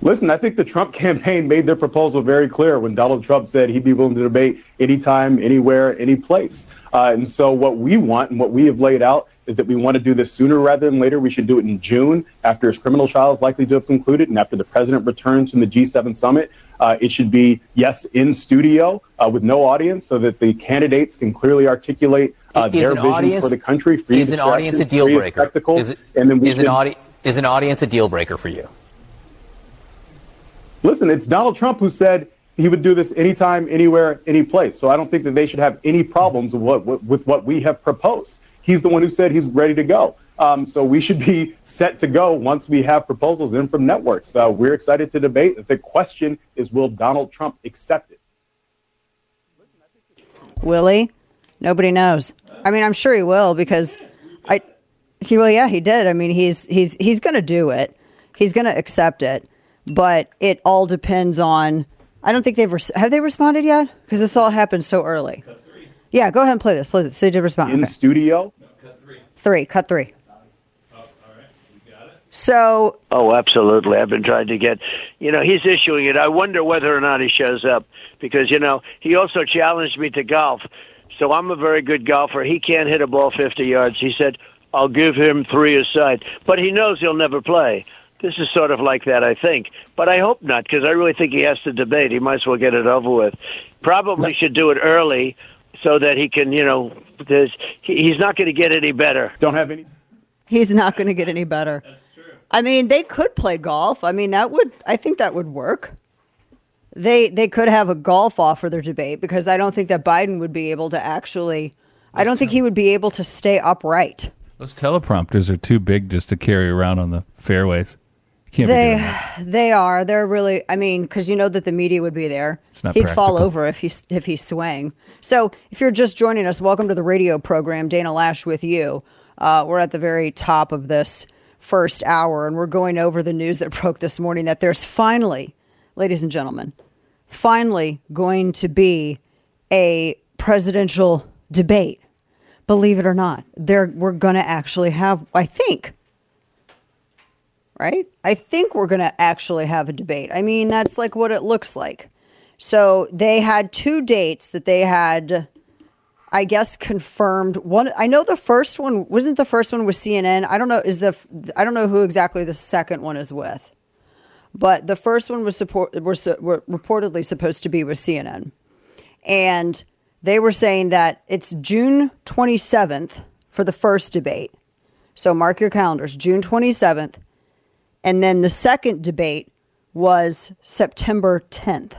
Listen, I think the Trump campaign made their proposal very clear when Donald Trump said he'd be willing to debate anytime, anywhere, any place. And so what we want and what we have laid out is that we want to do this sooner rather than later. We should do it in June after his criminal trial is likely to have concluded and after the president returns from the G7 summit. It should be, yes, in studio with no audience so that the candidates can clearly articulate their visions for the country. Is an audience a deal breaker? Is an audience a deal breaker for you? Listen, it's Donald Trump who said he would do this anytime, anywhere, any place. So I don't think that they should have any problems with what we have proposed. He's the one who said he's ready to go. So we should be set to go once we have proposals in from networks. We're excited to debate. The question is, will Donald Trump accept it? Will he? Nobody knows. I mean, I'm sure he will because he did. I mean, he's going to do it. He's going to accept it. But it all depends on. I don't think have they responded yet? Because this all happened so early. Cut 3. Yeah, go ahead and play this. So they did respond. In studio? No, cut 3. 3. Cut 3. Oh, all right. You got it. So. Oh, absolutely. I've been trying to get. He's issuing it. I wonder whether or not he shows up because he also challenged me to golf. So I'm a very good golfer. He can't hit a ball 50 yards. He said, "I'll give him 3 aside," but he knows he'll never play. This is sort of like that, I think. But I hope not, because I really think he has to debate. He might as well get it over with. Probably should do it early so that he can, he's not going to get any better. Don't have any. He's not going to get any better. That's true. I mean, they could play golf. I mean, I think that would work. They could have a golf off for their debate because I don't think that Biden would be able to actually, I don't think he would be able to stay upright. Those teleprompters are too big just to carry around on the fairways. They are. They're really. I mean, because that the media would be there. It's not He'd practical. fall over if he swang. So, if you're just joining us, welcome to the radio program. Dana Lash with you. We're at the very top of this first hour, and we're going over the news that broke this morning that there's finally, ladies and gentlemen, going to be a presidential debate. Believe it or not, we're going to actually have. I think. Right? I think we're going to actually have a debate. I mean, that's like what it looks like. So they had 2 dates that they had, I guess, confirmed. One, I know the first one wasn't the first one with CNN. I don't know. I don't know who exactly the second one is with, but the first one was reportedly supposed to be with CNN, and they were saying that it's June 27th for the first debate. So mark your calendars, June 27th. And then the second debate was September 10th.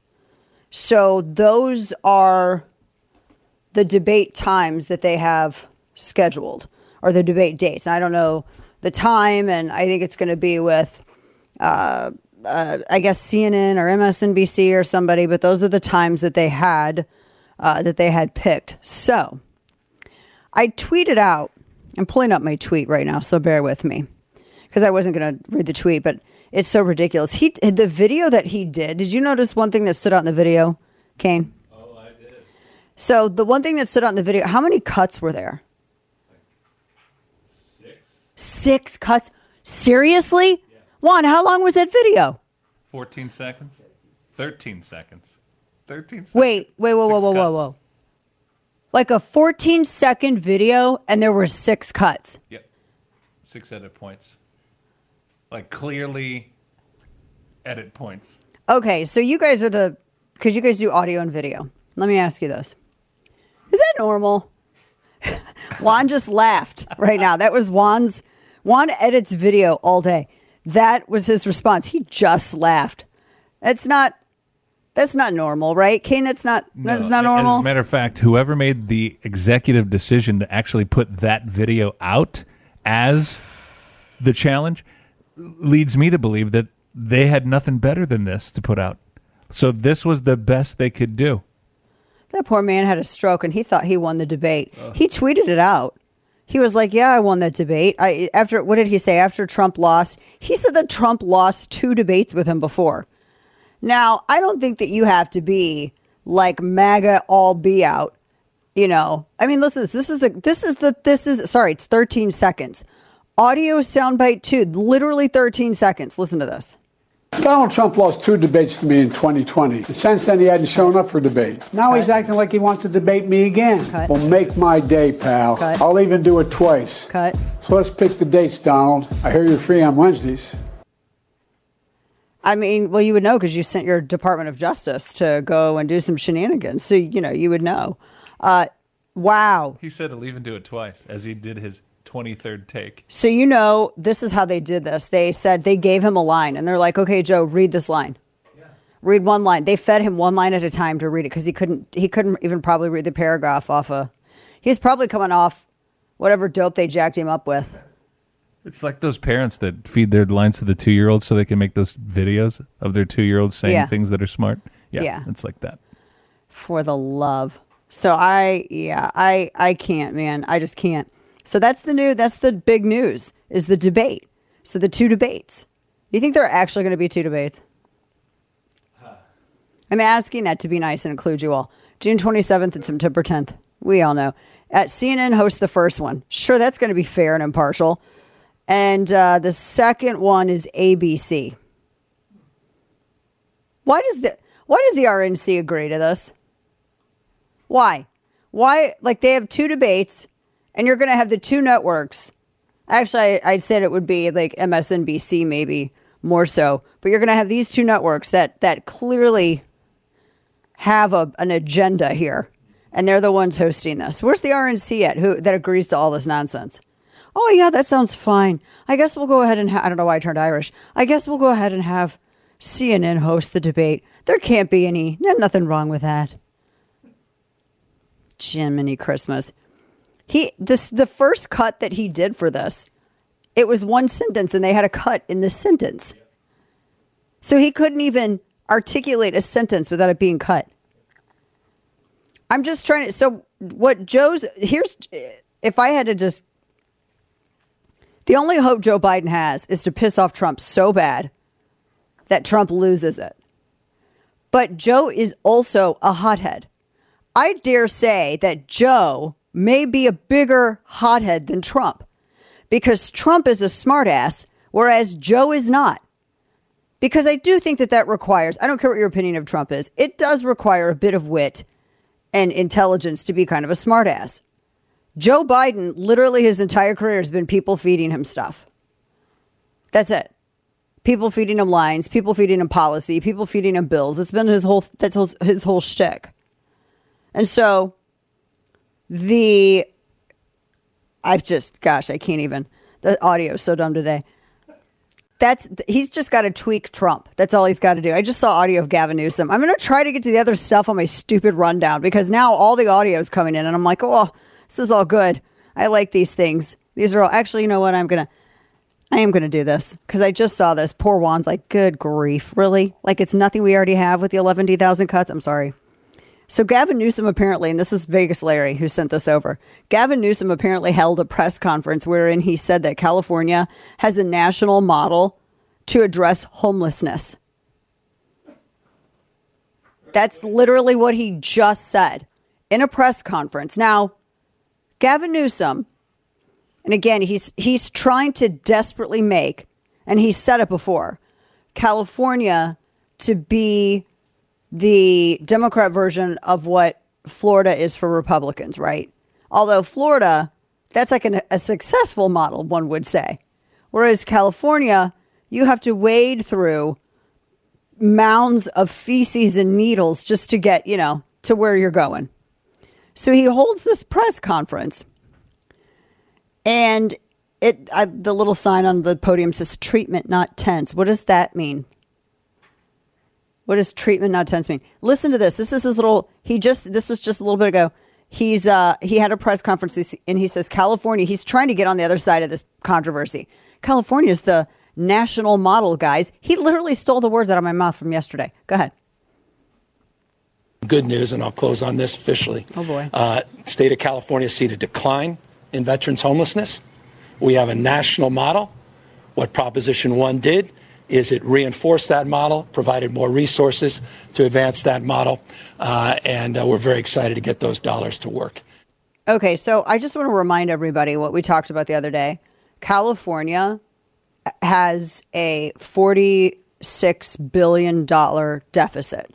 So those are the debate times that they have scheduled, or the debate dates. And I don't know the time, and I think it's going to be with, I guess, CNN or MSNBC or somebody, but those are the times that they had picked. So I tweeted out, I'm pulling up my tweet right now, so bear with me. Because I wasn't going to read the tweet, but it's so ridiculous. The video that he did you notice one thing that stood out in the video, Kane? Oh, I did. So the one thing that stood out in the video, how many cuts were there? 6. 6 cuts? Seriously? Yeah. Juan, how long was that video? 14 seconds? 13 seconds. 13 seconds. Wait, whoa. Like a 14-second video, and there were 6 cuts. Yep. 6 edit points. Like clearly edit points. Okay, so you guys are because you guys do audio and video. Let me ask you this. Is that normal? Juan just laughed right now. That was Juan edits video all day. That was his response. He just laughed. That's not normal, right? Kane, that's not normal. As a matter of fact, whoever made the executive decision to actually put that video out as the challenge leads me to believe that they had nothing better than this to put out. So this was the best they could do. That poor man had a stroke and he thought he won the debate. He tweeted it out. He was like, yeah, I won that debate. What did he say? After Trump lost, he said that Trump lost 2 debates with him before. Now, I don't think that you have to be like MAGA all be out. I mean, listen, it's 13 seconds. Audio soundbite 2, literally 13 seconds. Listen to this. Donald Trump lost 2 debates to me in 2020. And since then, he hadn't shown up for debate. Now he's acting like he wants to debate me again. Well, make my day, pal. I'll even do it twice. So let's pick the dates, Donald. I hear you're free on Wednesdays. I mean, well, you would know because you sent your Department of Justice to go and do some shenanigans. So, you would know. Wow. He said he'll even do it twice, as he did his 23rd take. So, this is how they did this. They said they gave him a line, and they're like, okay, Joe, read this line. Yeah. Read one line. They fed him one line at a time to read it because he couldn't even probably read the paragraph he's probably coming off whatever dope they jacked him up with. It's like those parents that feed their lines to the 2-year-olds so they can make those videos of their 2-year-olds saying things that are smart. Yeah, it's like that. For the love. So I can't, man. I just can't. So that's the big news is the debate. So the 2 debates. You think there are actually going to be 2 debates? I'm asking that to be nice and include you all. June 27th and September 10th. We all know. CNN hosts the first one. Sure, that's going to be fair and impartial. And the second one is ABC. Why does the RNC agree to this? Why? Like, they have 2 debates, and you're going to have the 2 networks. Actually, I said it would be like MSNBC, maybe more so. But you're going to have these 2 networks that clearly have an agenda here, and they're the ones hosting this. Where's the RNC at? That agrees to all this nonsense? Oh, yeah, that sounds fine. I guess we'll go ahead and I don't know why I turned Irish. I guess we'll go ahead and have CNN host the debate. There can't be nothing wrong with that. Jiminy Christmas. The first cut that he did for this, it was 1 sentence, and they had a cut in the sentence. So he couldn't even articulate a sentence without it being cut. I'm just trying to, so what if I had to just, the only hope Joe Biden has is to piss off Trump so bad that Trump loses it. But Joe is also a hothead. I dare say that Joe may be a bigger hothead than Trump because Trump is a smartass, whereas Joe is not. Because I do think that requires, I don't care what your opinion of Trump is, it does require a bit of wit and intelligence to be kind of a smartass. Joe Biden, literally his entire career has been people feeding him stuff. That's it. People feeding him lines, people feeding him policy, people feeding him bills. It's been his whole shtick. And so I can't even. The audio is so dumb today. He's just got to tweak Trump. That's all he's got to do. I just saw audio of Gavin Newsom. I'm going to try to get to the other stuff on my stupid rundown because now all the audio is coming in and I'm like, oh, this is all good. I like these things. These are all, actually, you know what? I am going to do this because I just saw this. Poor Juan's like, good grief. Really? Like it's nothing we already have with the 11,000 cuts? I'm sorry. So Gavin Newsom apparently, and this is Vegas Larry who sent this over. Gavin Newsom apparently held a press conference wherein he said that California has a national model to address homelessness. That's literally what he just said in a press conference. Now, Gavin Newsom, and again, he's trying to desperately make, and he said it before, California to be the Democrat version of what Florida is for Republicans, right? Although Florida, that's like a successful model, one would say. Whereas California, you have to wade through mounds of feces and needles just to get, to where you're going. So he holds this press conference and the little sign on the podium says treatment, not tense. What does that mean? What does treatment, not tense mean? Listen to this. This is his little, this was just a little bit ago. He had a press conference and he says, California, he's trying to get on the other side of this controversy. California is the national model, guys. He literally stole the words out of my mouth from yesterday. Go ahead. Good news, and I'll close on this officially. Oh, boy. State of California seen a decline in veterans homelessness. We have a national model. What Proposition 1 did is it reinforced that model, provided more resources to advance that model, and we're very excited to get those dollars to work. Okay, so I just want to remind everybody what we talked about the other day. California has a 40 $1.6 billion deficit.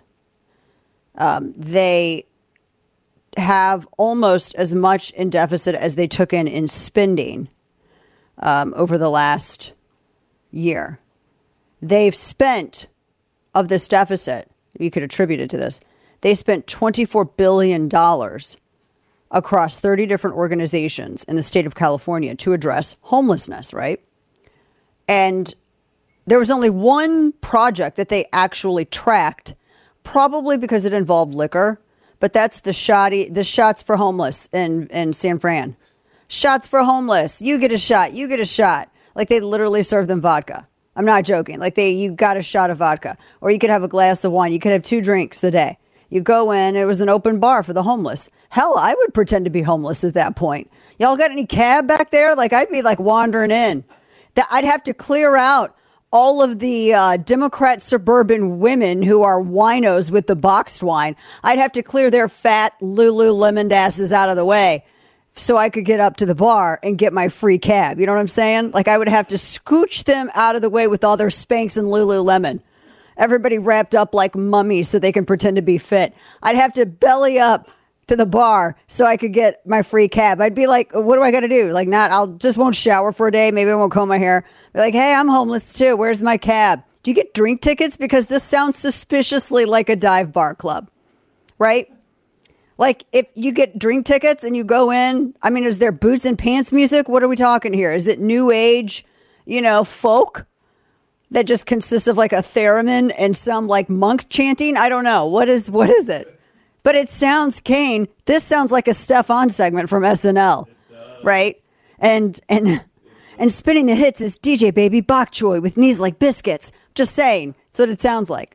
They have almost as much in deficit as they took in spending over the last year. They've spent, of this deficit, you could attribute it to this, they spent $24 billion across 30 different organizations in the state of California to address homelessness, right? And there was only one project that they actually tracked, probably because it involved liquor, but that's the Shots for Homeless in San Fran. Shots for Homeless. You get a shot. You get a shot. Like, they literally serve them vodka. I'm not joking. Like, you got a shot of vodka. Or you could have a glass of wine. You could have 2 drinks a day. You go in, it was an open bar for the homeless. Hell, I would pretend to be homeless at that point. Y'all got any cab back there? Like, I'd be like wandering in. I'd have to clear out all of the Democrat suburban women who are winos with the boxed wine. I'd have to clear their fat Lululemon asses out of the way so I could get up to the bar and get my free cab. You know what I'm saying? Like, I would have to scooch them out of the way with all their Spanx and Lululemon. Everybody wrapped up like mummies so they can pretend to be fit. I'd have to belly up to the bar so I could get my free cab. I'd be like, what do I got to do? Like, won't shower for a day. Maybe I won't comb my hair. Be like, hey, I'm homeless too. Where's my cab? Do you get drink tickets? Because this sounds suspiciously like a dive bar club, right? Like, if you get drink tickets and you go in, I mean, is there boots and pants music? What are we talking here? Is it new age, folk that just consists of like a theremin and some like monk chanting? I don't know. What is it? But it sounds, Kane, this sounds like a Stefan segment from SNL, right? And spinning the hits is DJ Baby Bok Choy with knees like biscuits. Just saying. That's what it sounds like.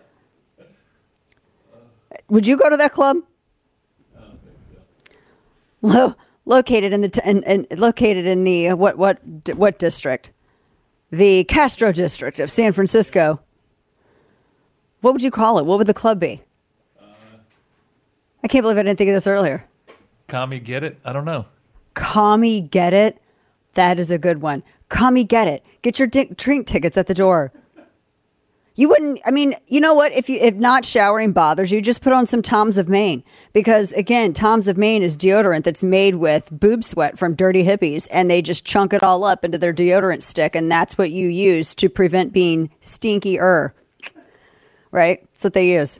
Would you go to that club? Located in the what district? The Castro district of San Francisco. What would you call it? What would the club be? I can't believe I didn't think of this earlier. Commie Get It? I don't know. Commie Get It? That is a good one. Commie Get It. Get your drink tickets at the door. You wouldn't, I mean, you know what? If not showering bothers you, just put on some Tom's of Maine. Because, again, Tom's of Maine is deodorant that's made with boob sweat from dirty hippies. And they just chunk it all up into their deodorant stick. And that's what you use to prevent being stinky-er. Right? That's what they use.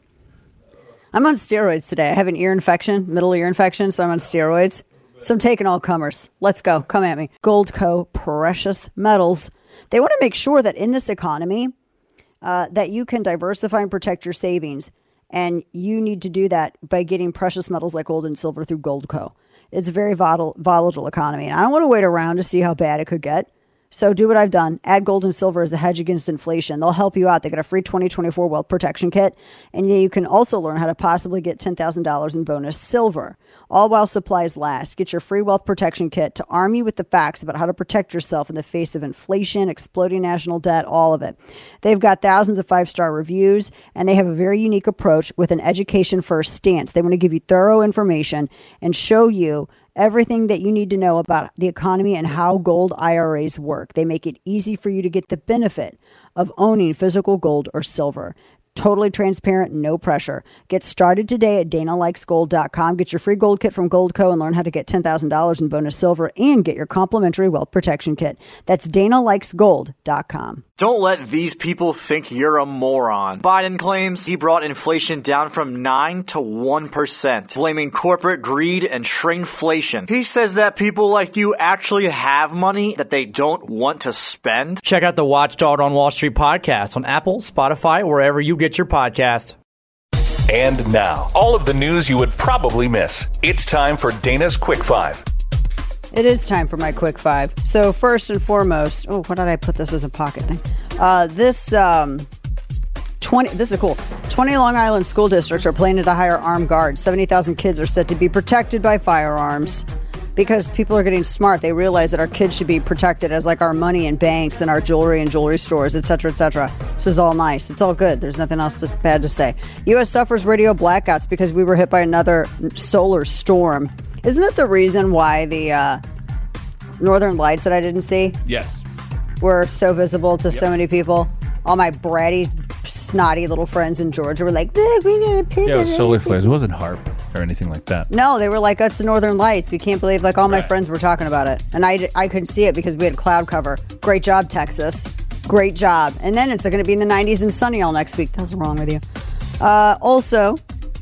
I'm on steroids today. I have an middle ear infection, so I'm on steroids. So I'm taking all comers. Let's go. Come at me. Goldco Precious Metals. They want to make sure that in this economy, that you can diversify and protect your savings. And you need to do that by getting precious metals like gold and silver through Goldco. It's a very volatile economy. And I don't want to wait around to see how bad it could get. So do what I've done. Add gold and silver as a hedge against inflation. They'll help you out. They got a free 2024 wealth protection kit. And you can also learn how to possibly get $10,000 in bonus silver, all while supplies last. Get your free wealth protection kit to arm you with the facts about how to protect yourself in the face of inflation, exploding national debt, all of it. They've got thousands of 5-star reviews, and they have a very unique approach with an education-first stance. They want to give you thorough information and show you everything that you need to know about the economy and how gold IRAs work. They make it easy for you to get the benefit of owning physical gold or silver. Totally transparent, no pressure. Get started today at DanaLikesGold.com. Get your free gold kit from Goldco and learn how to get $10,000 in bonus silver and get your complimentary wealth protection kit. That's DanaLikesGold.com. Don't let these people think you're a moron. Biden claims he brought inflation down from 9 to 1%, blaming corporate greed and shrinkflation. He says that people like you actually have money that they don't want to spend. Check out the Watchdog on Wall Street podcast on Apple, Spotify, wherever you get your podcast. And now, all of the news you would probably miss. It's time for Dana's Quick Five. It is time for my Quick Five. So first and foremost, what did I put this as a pocket thing? This is cool. 20 Long Island school districts are planning to hire armed guards. 70,000 kids are set to be protected by firearms because people are getting smart. They realize that our kids should be protected as like our money in banks and our jewelry and jewelry stores, et cetera, et cetera. This is all nice. It's all good. There's nothing else bad to say. U.S. suffers radio blackouts because we were hit by another solar storm. Isn't that the reason why the Northern Lights that I didn't see? Yes. Were so visible to so many people? All my bratty, snotty little friends in Georgia were like, look, we got a pig. Yeah, it was solar flares. It wasn't HAARP or anything like that. No, they were like, it's the Northern Lights. We can't believe, like, all my friends were talking about it. And I couldn't see it because we had cloud cover. Great job, Texas. Great job. And then it's going to be in the 90s and sunny all next week. What's wrong with you? Also,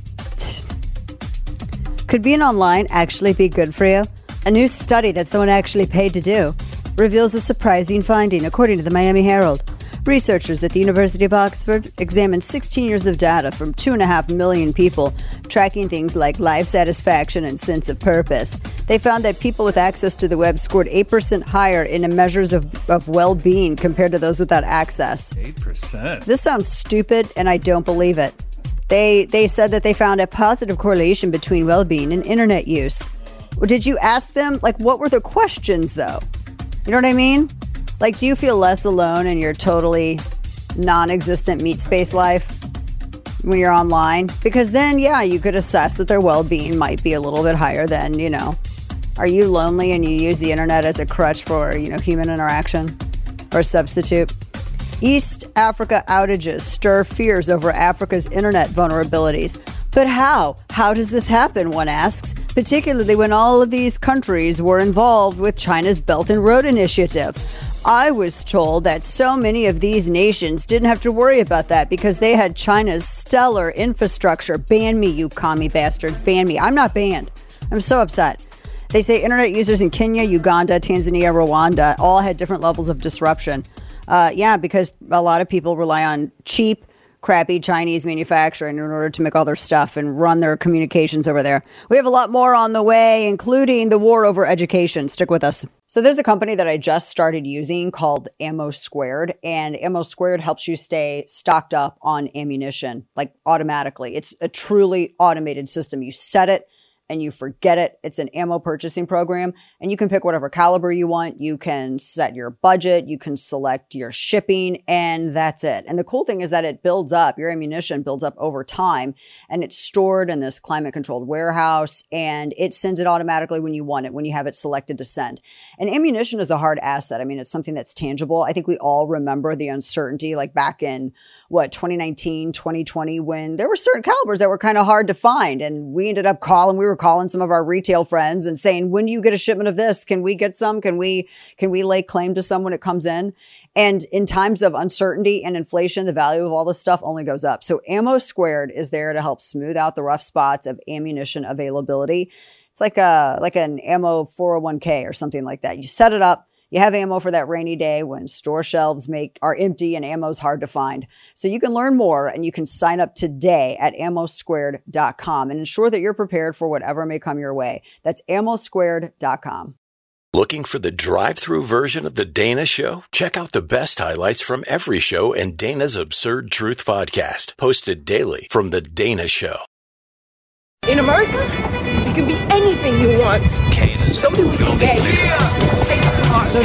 could being online actually be good for you? A new study that someone actually paid to do reveals a surprising finding, according to the Miami Herald. Researchers at the University of Oxford examined 16 years of data from 2.5 million people, tracking things like life satisfaction and sense of purpose. They found that people with access to the web scored 8% higher in the measures of well-being compared to those without access. 8%? This sounds stupid, and I don't believe it. They said that they found a positive correlation between well-being and internet use. Did you ask them, like, what were the questions, though? You know what I mean? Like, do you feel less alone in your totally non-existent meat space life when you're online? Because then, yeah, you could assess that their well-being might be a little bit higher than, you know, are you lonely and you use the internet as a crutch for, you know, human interaction or a substitute? East Africa outages stir fears over Africa's internet vulnerabilities. But how? How does this happen, one asks, particularly when all of these countries were involved with China's Belt and Road Initiative. I was told that so many of these nations didn't have to worry about that because they had China's stellar infrastructure. Ban me, you commie bastards. Ban me. I'm not banned. I'm so upset. They say internet users in Kenya, Uganda, Tanzania, Rwanda all had different levels of disruption. Yeah, because a lot of people rely on cheap, crappy Chinese manufacturing in order to make all their stuff and run their communications over there. We have a lot more on the way, including the war over education. Stick with us. So there's a company that I just started using called Ammo Squared, and Ammo Squared helps you stay stocked up on ammunition, like automatically. It's a truly automated system. You set it and you forget it. It's an ammo purchasing program, and you can pick whatever caliber you want. You can set your budget, you can select your shipping, and that's it. And the cool thing is that it builds up, your ammunition builds up over time, and it's stored in this climate-controlled warehouse, and it sends it automatically when you want it, when you have it selected to send. And ammunition is a hard asset. I mean, it's something that's tangible. I think we all remember the uncertainty, like back in 2019, 2020, when there were certain calibers that were kind of hard to find. And we ended up we were calling some of our retail friends and saying, when do you get a shipment of this? Can we get some? Can we lay claim to some when it comes in? And in times of uncertainty and inflation, the value of all this stuff only goes up. So Ammo Squared is there to help smooth out the rough spots of ammunition availability. It's like an ammo 401k or something like that. You set it up. You have ammo for that rainy day when store shelves are empty and ammo's hard to find. So you can learn more and you can sign up today at ammosquared.com and ensure that you're prepared for whatever may come your way. That's ammosquared.com. Looking for the drive-through version of The Dana Show? Check out the best highlights from every show and Dana's Absurd Truth podcast, posted daily from The Dana Show. In America, you can be anything you want. So don't be weak and gay. Stay the car. So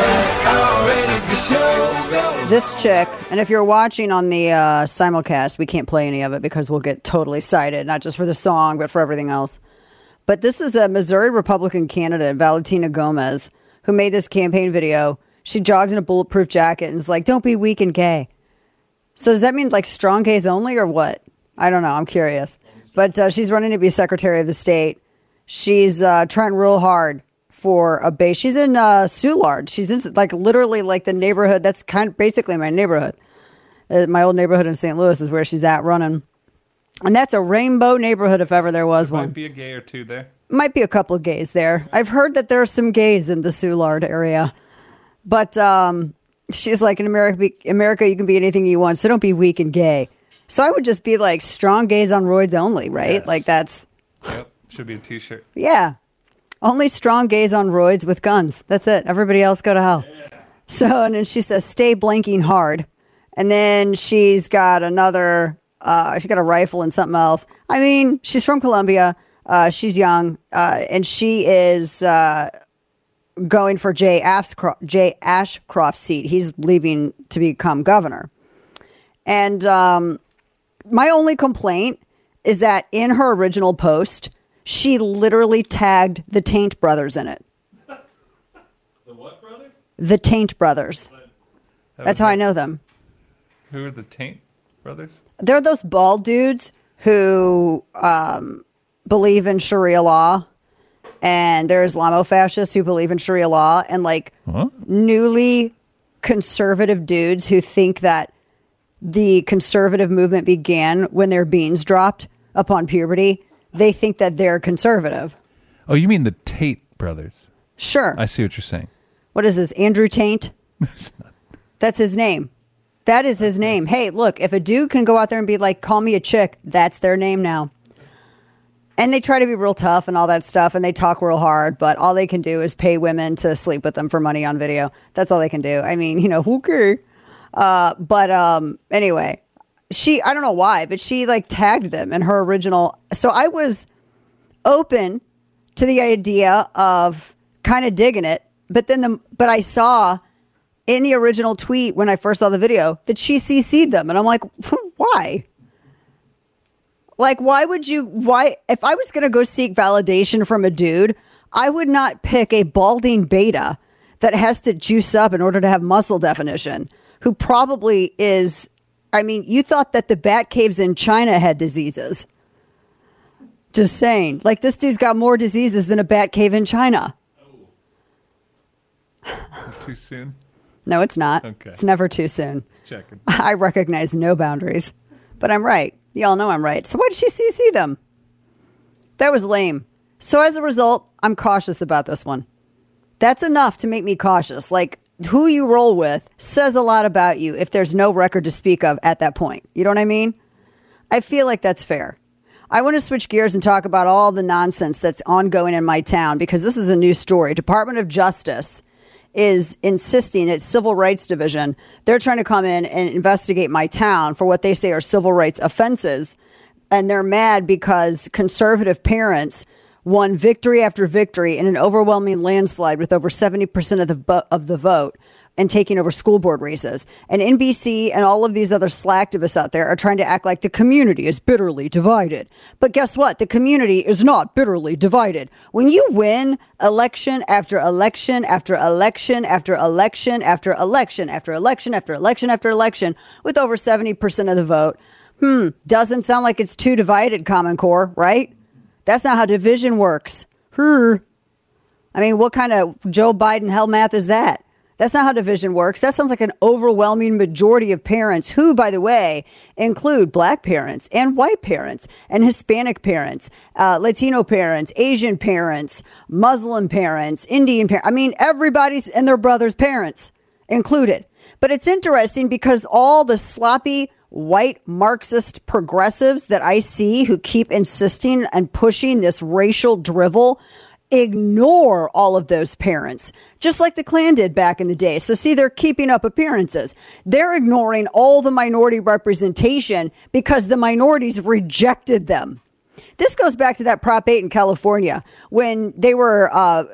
this chick, and if you're watching on the simulcast, we can't play any of it because we'll get totally cited, not just for the song, but for everything else. But this is a Missouri Republican candidate, Valentina Gomez, who made this campaign video. She jogs in a bulletproof jacket and is like, don't be weak and gay. So does that mean like strong gays only or what? I don't know. I'm curious. But she's running to be Secretary of the State. She's trying real hard for a base. She's in Soulard. She's in like literally like the neighborhood. That's kind of basically my neighborhood. My old neighborhood in St. Louis is where she's at running. And that's a rainbow neighborhood if ever there was one. Might be a gay or two there. Might be a couple of gays there. I've heard that there are some gays in the Soulard area. But she's like, in America, you can be anything you want, so don't be weak and gay. So I would just be like, strong gays on roids only, right? Yes. Like that's... Yep, should be a t-shirt. Yeah. Only strong gays on roids with guns. That's it. Everybody else go to hell. Yeah. So, and then she says, stay blanking hard. And then she's got another... she's got a rifle and something else. I mean, she's from Columbia. She's young. And she is going for Jay Ashcroft's seat. He's leaving to become governor. And my only complaint is that in her original post, she literally tagged the Taint Brothers in it. The what brothers? The Taint Brothers. That's how I know them. Who are the Taint brothers? They're those bald dudes who believe in Sharia law, and they're Islamofascists who believe in Sharia law, and newly conservative dudes who think that the conservative movement began when their beans dropped upon puberty. They think that they're conservative. Oh, you mean the Tate brothers? Sure. I see what you're saying. What is this, Andrew Taint? That's his name. That is his name. Hey, look, if a dude can go out there and be like, call me a chick, that's their name now. And they try to be real tough and all that stuff, and they talk real hard, but all they can do is pay women to sleep with them for money on video. That's all they can do. I mean, okay. Anyway, I don't know why, but she tagged them in her original. So I was open to the idea of kind of digging it, but I saw in the original tweet when I first saw the video that she CC'd them. And I'm like, why? Why if I was going to go seek validation from a dude, I would not pick a balding beta that has to juice up in order to have muscle definition, who probably is, you thought that the bat caves in China had diseases. Just saying. This dude's got more diseases than a bat cave in China. Too soon? No, it's not. Okay. It's never too soon. Just checking. I recognize no boundaries. But I'm right. Y'all know I'm right. So why did she CC them? That was lame. So as a result, I'm cautious about this one. That's enough to make me cautious. Who you roll with says a lot about you if there's no record to speak of at that point. You know what I mean? I feel like that's fair. I want to switch gears and talk about all the nonsense that's ongoing in my town, because this is a new story. Department of Justice is insisting that Civil Rights Division, they're trying to come in and investigate my town for what they say are civil rights offenses. And they're mad because conservative parents won victory after victory in an overwhelming landslide with over 70% of the vote and taking over school board races. And NBC and all of these other slacktivists out there are trying to act like the community is bitterly divided. But guess what? The community is not bitterly divided. When you win election after election after election after election after election after election after election after election with over 70% of the vote, doesn't sound like it's too divided, Common Core, right? That's not how division works. What kind of Joe Biden hell math is that? That's not how division works. That sounds like an overwhelming majority of parents who, by the way, include black parents and white parents and Hispanic parents, Latino parents, Asian parents, Muslim parents, Indian parents. Everybody's and their brother's parents included. But it's interesting because all the sloppy white Marxist progressives that I see who keep insisting and pushing this racial drivel ignore all of those parents, just like the Klan did back in the day. So see, they're keeping up appearances. They're ignoring all the minority representation because the minorities rejected them. This goes back to that Prop 8 in California when they were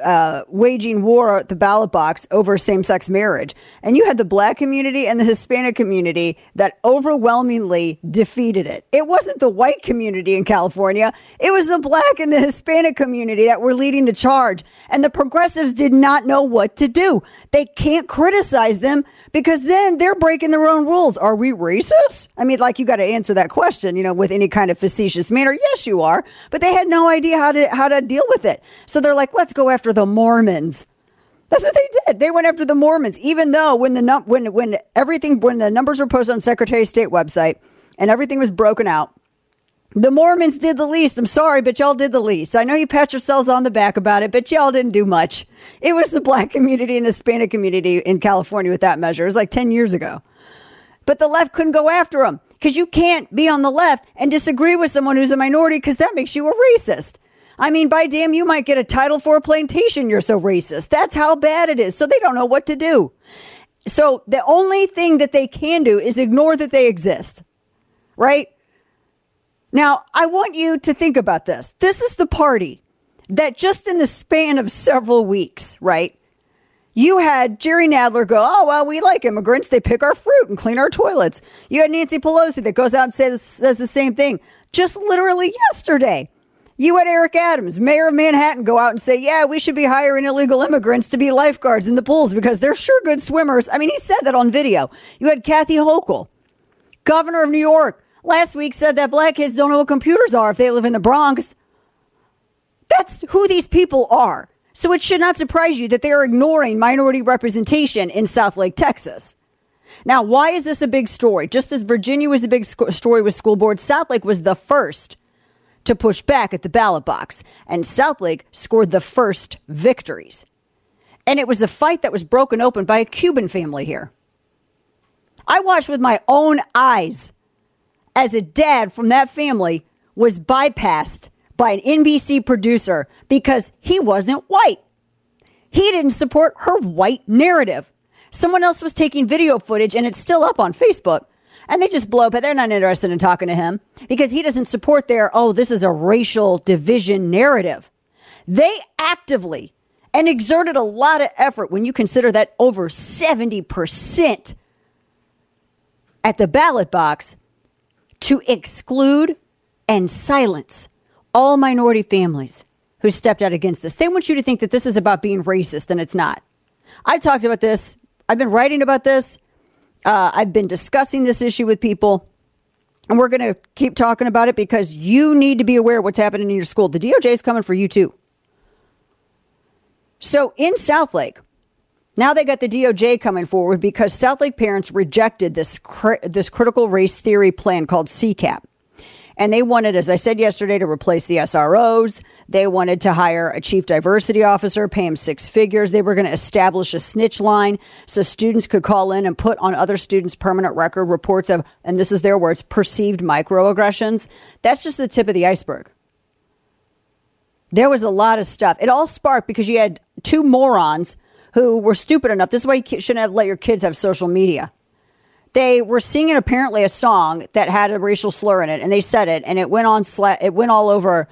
waging war at the ballot box over same-sex marriage. And you had the black community and the Hispanic community that overwhelmingly defeated it. It wasn't the white community in California. It was the black and the Hispanic community that were leading the charge. And the progressives did not know what to do. They can't criticize them because then they're breaking their own rules. Are we racist? You got to answer that question, with any kind of facetious manner. Yes, you are. But they had no idea how to deal with it. So they're like, let's go after the Mormons. That's what they did. They went after the Mormons, even though when the numbers were posted on Secretary of State website and everything was broken out, the Mormons did the least. I'm sorry, but y'all did the least. I know you pat yourselves on the back about it, but y'all didn't do much. It was the black community and the Hispanic community in California with that measure. It was like 10 years ago. But the left couldn't go after them because you can't be on the left and disagree with someone who's a minority because that makes you a racist. By damn, you might get a title for a plantation. You're so racist. That's how bad it is. So they don't know what to do. So the only thing that they can do is ignore that they exist. Right? Now, I want you to think about this. This is the party that just in the span of several weeks, right? You had Jerry Nadler go, oh, well, we like immigrants. They pick our fruit and clean our toilets. You had Nancy Pelosi that goes out and says the same thing. Just literally yesterday, you had Eric Adams, mayor of Manhattan, go out and say, yeah, we should be hiring illegal immigrants to be lifeguards in the pools because they're sure good swimmers. He said that on video. You had Kathy Hochul Governor of New York last week said that black kids don't know what computers are if they live in the Bronx. That's who these people are. So it should not surprise you that they are ignoring minority representation in Southlake, Texas. Now, why is this a big story? Just as Virginia was a big story with school boards, Southlake was the first to push back at the ballot box. And Southlake scored the first victories. And it was a fight that was broken open by a Cuban family here. I watched with my own eyes as a dad from that family was bypassed by an NBC producer because he wasn't white. He didn't support her white narrative. Someone else was taking video footage, and it's still up on Facebook. And they just blow up. They're not interested in talking to him because he doesn't support their, this is a racial division narrative. They actively and exerted a lot of effort when you consider that over 70% at the ballot box to exclude and silence all minority families who stepped out against this. They want you to think that this is about being racist, and it's not. I've talked about this. I've been writing about this. I've been discussing this issue with people, and we're going to keep talking about it because you need to be aware of what's happening in your school. The DOJ is coming for you too. So in Southlake, now they got the DOJ coming forward because Southlake parents rejected this critical race theory plan called CCAP. And they wanted, as I said yesterday, to replace the SROs. They wanted to hire a chief diversity officer, pay him 6 figures. They were going to establish a snitch line so students could call in and put on other students' permanent record reports of, and this is their words, perceived microaggressions. That's just the tip of the iceberg. There was a lot of stuff. It all sparked because you had 2 morons who were stupid enough. This is why you shouldn't have let your kids have social media. They were singing apparently a song that had a racial slur in it, and they said it, and it went on. It went all over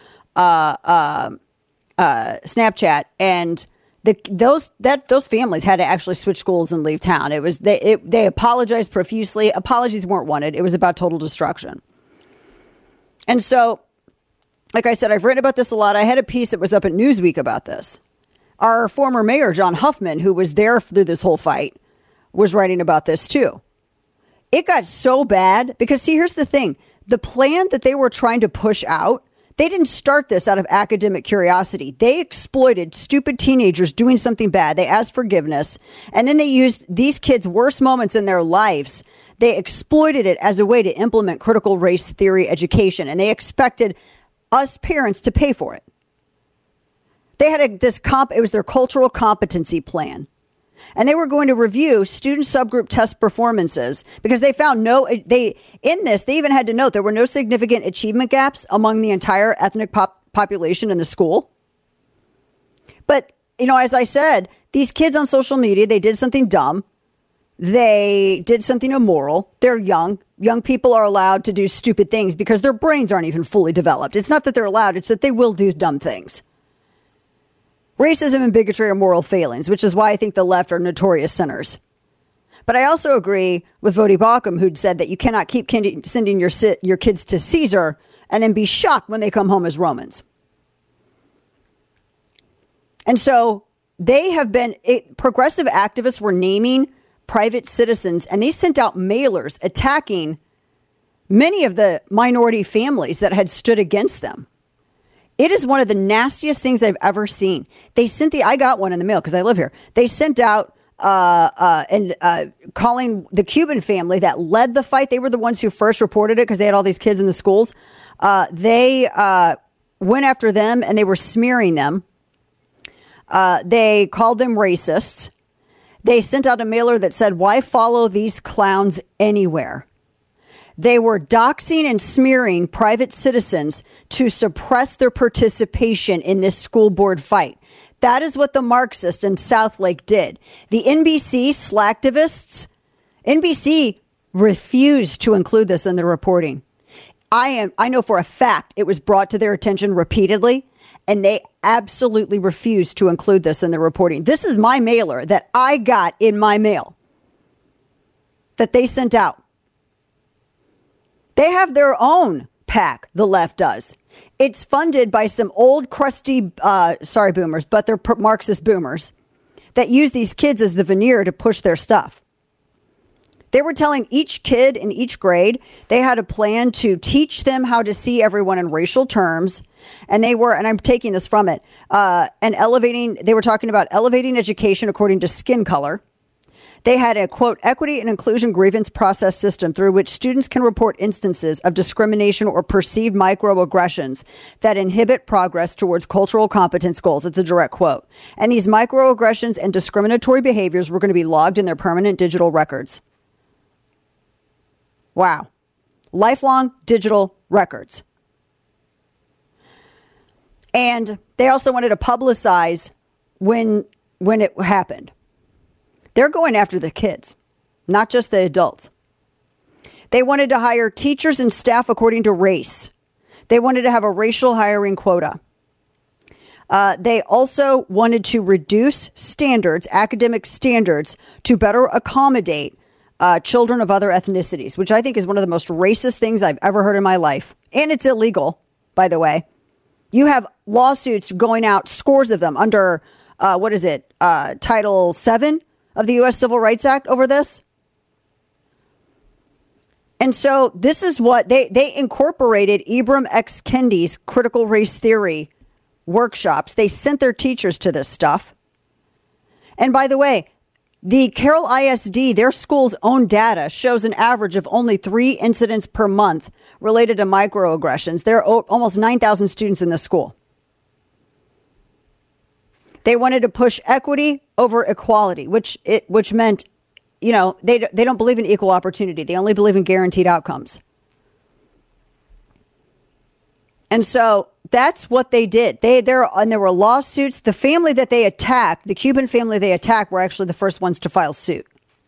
Snapchat, and those families had to actually switch schools and leave town. It was they apologized profusely. Apologies weren't wanted. It was about total destruction. And so, like I said, I've written about this a lot. I had a piece that was up at Newsweek about this. Our former mayor, John Huffman, who was there through this whole fight, was writing about this too. It got so bad because, see, here's the thing. The plan that they were trying to push out, they didn't start this out of academic curiosity. They exploited stupid teenagers doing something bad. They asked forgiveness. And then they used these kids' worst moments in their lives. They exploited it as a way to implement critical race theory education. And they expected us parents to pay for it. They had it was their cultural competency plan. And they were going to review student subgroup test performances because they found they even had to note there were no significant achievement gaps among the entire ethnic population in the school. But, as I said, these kids on social media, they did something dumb. They did something immoral. They're young. Young people are allowed to do stupid things because their brains aren't even fully developed. It's not that they're allowed. It's that they will do dumb things. Racism and bigotry are moral failings, which is why I think the left are notorious sinners. But I also agree with Vodi Bakum, who'd said that you cannot keep sending your kids to Caesar and then be shocked when they come home as Romans. And so they have been, progressive activists were naming private citizens, and they sent out mailers attacking many of the minority families that had stood against them. It is one of the nastiest things I've ever seen. I got one in the mail because I live here. They sent out calling the Cuban family that led the fight. They were the ones who first reported it because they had all these kids in the schools. They went after them and they were smearing them. They called them racists. They sent out a mailer that said, "Why follow these clowns anywhere?" They were doxing and smearing private citizens to suppress their participation in this school board fight. That is what the Marxists in Southlake did. The NBC slacktivists, NBC refused to include this in the reporting. I know for a fact it was brought to their attention repeatedly, and they absolutely refused to include this in the reporting. This is my mailer that I got in my mail that they sent out. They have their own PAC, the left does. It's funded by some old crusty, boomers, but they're Marxist boomers that use these kids as the veneer to push their stuff. They were telling each kid in each grade they had a plan to teach them how to see everyone in racial terms. And they were, and I'm taking this from it, they were talking about elevating education according to skin color. They had a, quote, equity and inclusion grievance process system through which students can report instances of discrimination or perceived microaggressions that inhibit progress towards cultural competence goals. It's a direct quote. And these microaggressions and discriminatory behaviors were going to be logged in their permanent digital records. Wow. Lifelong digital records. And they also wanted to publicize when it happened. They're going after the kids, not just the adults. They wanted to hire teachers and staff according to race. They wanted to have a racial hiring quota. They also wanted to reduce standards, academic standards, to better accommodate children of other ethnicities, which I think is one of the most racist things I've ever heard in my life. And it's illegal, by the way. You have lawsuits going out, scores of them, under, Title VII of the U.S. Civil Rights Act over this. And so this is what they incorporated Ibram X. Kendi's critical race theory workshops. They sent their teachers to this stuff. And by the way, the Carroll ISD, their school's own data shows an average of only 3 incidents per month related to microaggressions. There are almost 9,000 students in the school. They wanted to push equity over equality, which meant, they don't believe in equal opportunity. They only believe in guaranteed outcomes. And so that's what they did. There were lawsuits. The family that they attacked, the Cuban family they attacked, were actually the first ones to file suit.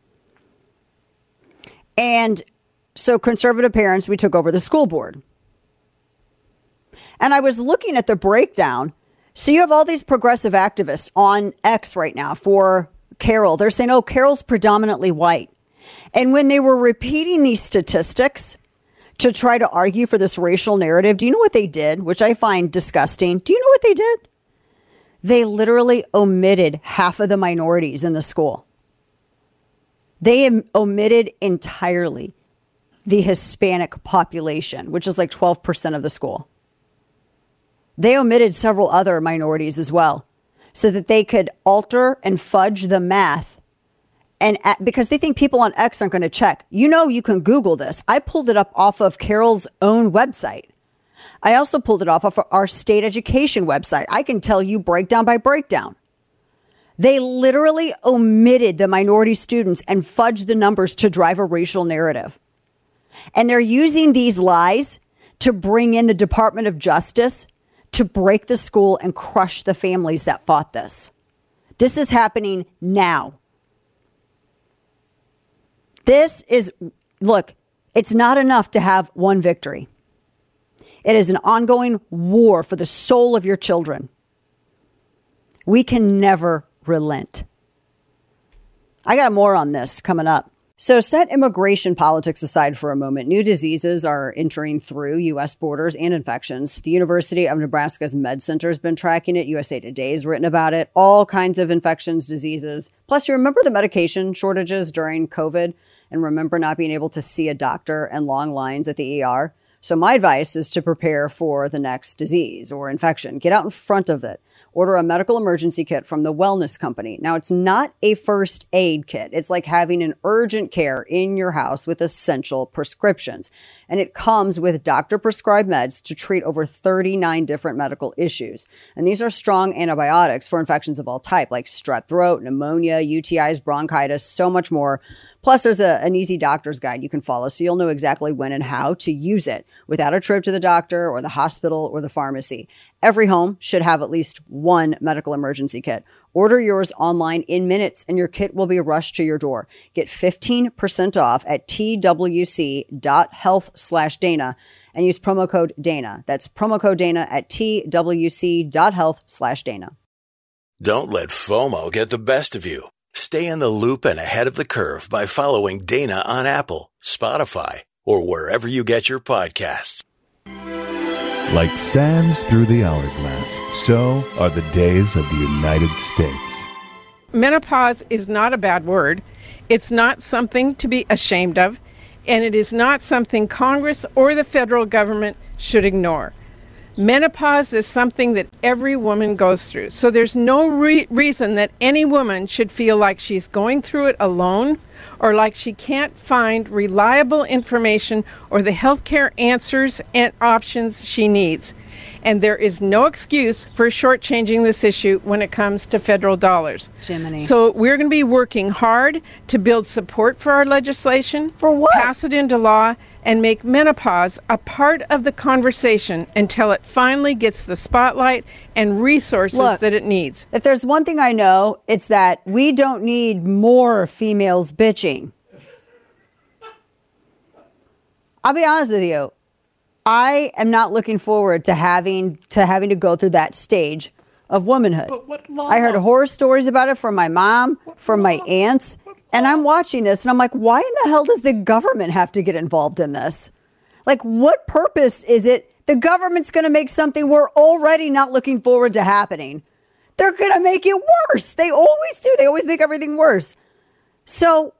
And so conservative parents, we took over the school board. And I was looking at the breakdown. So you have all these progressive activists on X right now for Carroll. They're saying, oh, Carroll's predominantly white. And when they were repeating these statistics to try to argue for this racial narrative, do you know what they did? Which I find disgusting. Do you know what they did? They literally omitted half of the minorities in the school. They omitted entirely the Hispanic population, which is like 12% of the school. They omitted several other minorities as well so that they could alter and fudge the math. And because they think people on X aren't going to check. You can Google this. I pulled it up off of Carroll's own website. I also pulled it off of our state education website. I can tell you breakdown by breakdown. They literally omitted the minority students and fudged the numbers to drive a racial narrative. And they're using these lies to bring in the Department of Justice to break the school and crush the families that fought this. This is happening now. It's not enough to have one victory. It is an ongoing war for the soul of your children. We can never relent. I got more on this coming up. So set immigration politics aside for a moment. New diseases are entering through U.S. borders and infections. The University of Nebraska's Med Center has been tracking it. USA Today has written about it. All kinds of infections, diseases. Plus, you remember the medication shortages during COVID? And remember not being able to see a doctor and long lines at the ER? So my advice is to prepare for the next disease or infection. Get out in front of it. Order a medical emergency kit from the Wellness Company. Now, it's not a first aid kit. It's like having an urgent care in your house with essential prescriptions. And it comes with doctor-prescribed meds to treat over 39 different medical issues. And these are strong antibiotics for infections of all type, like strep throat, pneumonia, UTIs, bronchitis, so much more. Plus, there's an easy doctor's guide you can follow, so you'll know exactly when and how to use it without a trip to the doctor or the hospital or the pharmacy. Every home should have at least one medical emergency kit. Order yours online in minutes, and your kit will be rushed to your door. Get 15% off at twc.health/Dana and use promo code Dana. That's promo code Dana at twc.health/Dana. Don't let FOMO get the best of you. Stay in the loop and ahead of the curve by following Dana on Apple, Spotify, or wherever you get your podcasts. Like sands through the hourglass, so are the days of the United States. Menopause is not a bad word. It's not something to be ashamed of, and it is not something Congress or the federal government should ignore. Menopause is something that every woman goes through, so there's no reason that any woman should feel like she's going through it alone or like she can't find reliable information or the healthcare answers and options she needs. And there is no excuse for shortchanging this issue when it comes to federal dollars. Jiminy. So we're going to be working hard to build support for our legislation, for what? Pass it into law, and make menopause a part of the conversation until it finally gets the spotlight and resources that it needs. If there's one thing I know, it's that we don't need more females bitching. I'll be honest with you. I am not looking forward to having to go through that stage of womanhood. But what law? I heard horror stories about it from my mom, from my aunts, and I'm watching this and I'm like, why in the hell does the government have to get involved in this? Like, what purpose is it? The government's going to make something we're already not looking forward to happening. They're going to make it worse. They always do. They always make everything worse. So,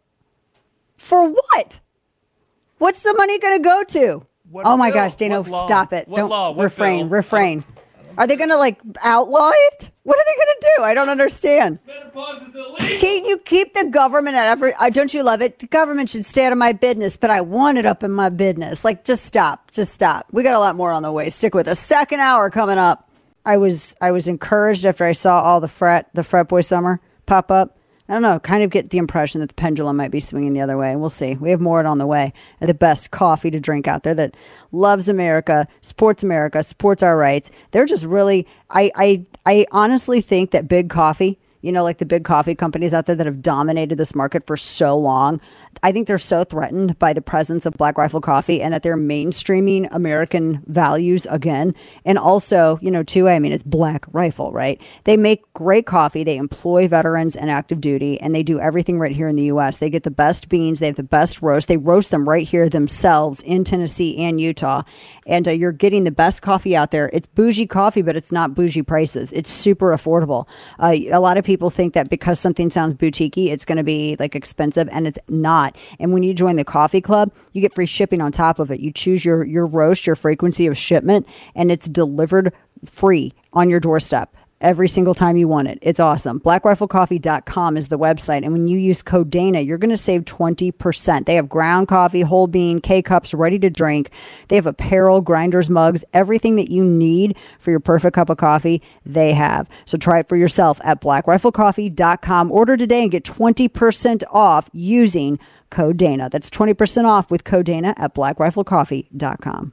for what? What's the money going to go to? Oh my gosh, Dano, stop it. Don't refrain. Are they going to outlaw it? What are they going to do? I don't understand. Menopause is illegal. Can you keep the government at every, don't you love it? The government should stay out of my business, but I want it up in my business. Just stop. We got a lot more on the way. Stick with us. Second hour coming up. I was encouraged after I saw all the frat boy summer pop up. I don't know, kind of get the impression that the pendulum might be swinging the other way. We'll see. We have more on the way. The best coffee to drink out there that loves America, supports our rights. They're just really, I honestly think that big coffee, like the big coffee companies out there that have dominated this market for so long, I think they're so threatened by the presence of Black Rifle Coffee and that they're mainstreaming American values again. And also, too, it's Black Rifle, right? They make great coffee. They employ veterans and active duty, and they do everything right here in the U.S. They get the best beans. They have the best roast. They roast them right here themselves in Tennessee and Utah. And you're getting the best coffee out there. It's bougie coffee, but it's not bougie prices. It's super affordable. A lot of people think that because something sounds boutiquey, it's going to be expensive, and it's not. And when you join the coffee club, you get free shipping on top of it. You choose your roast, your frequency of shipment, and it's delivered free on your doorstep every single time you want it. It's awesome. BlackRifleCoffee.com is the website. And when you use code Dana, you're going to save 20%. They have ground coffee, whole bean, K-Cups ready to drink. They have apparel, grinders, mugs, everything that you need for your perfect cup of coffee, they have. So try it for yourself at BlackRifleCoffee.com. Order today and get 20% off using code Dana. That's 20% off with code Dana at BlackRifleCoffee.com.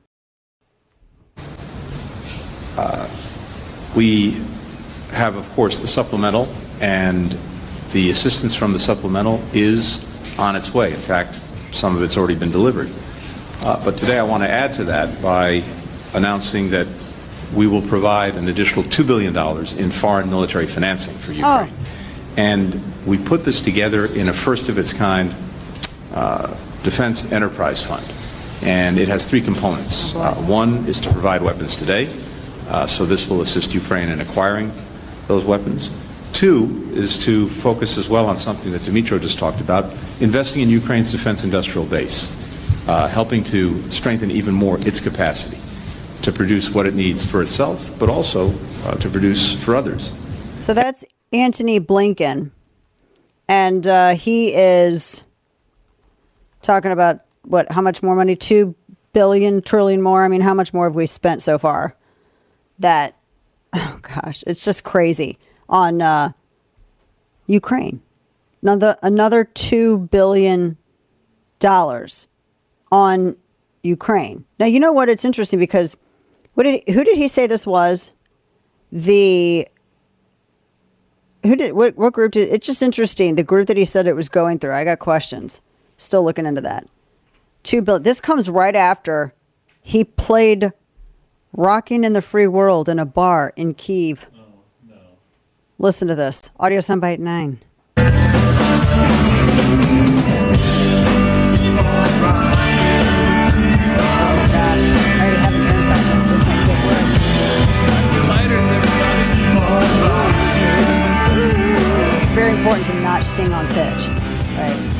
We have, of course, the supplemental, and the assistance from the supplemental is on its way. In fact, some of it's already been delivered. But today I want to add to that by announcing that we will provide an additional $2 billion in foreign military financing for Ukraine. And we put this together in a first-of-its-kind defense enterprise fund. And it has three components. One is to provide weapons today. So this will assist Ukraine in acquiring those weapons. Two is to focus as well on something that Dmytro just talked about, investing in Ukraine's defense industrial base, helping to strengthen even more its capacity to produce what it needs for itself, but also to produce for others. So that's Antony Blinken. And he is talking about, how much more money? 2 billion, trillion more? How much more have we spent so far? That, oh gosh, it's just crazy on Ukraine. Another $2 billion on Ukraine. Now, you know what? It's interesting because who did he say this was? What group did, it's just interesting. The group that he said it was going through. I got questions. Still looking into that. $2 billion. This comes right after he played Rocking in the Free World in a bar in Kyiv. No. Listen to this. Audio soundbite 9. Oh, gosh. I already have an ear infection. This makes it worse. Lighters, everybody. It's very important to not sing on pitch. Right.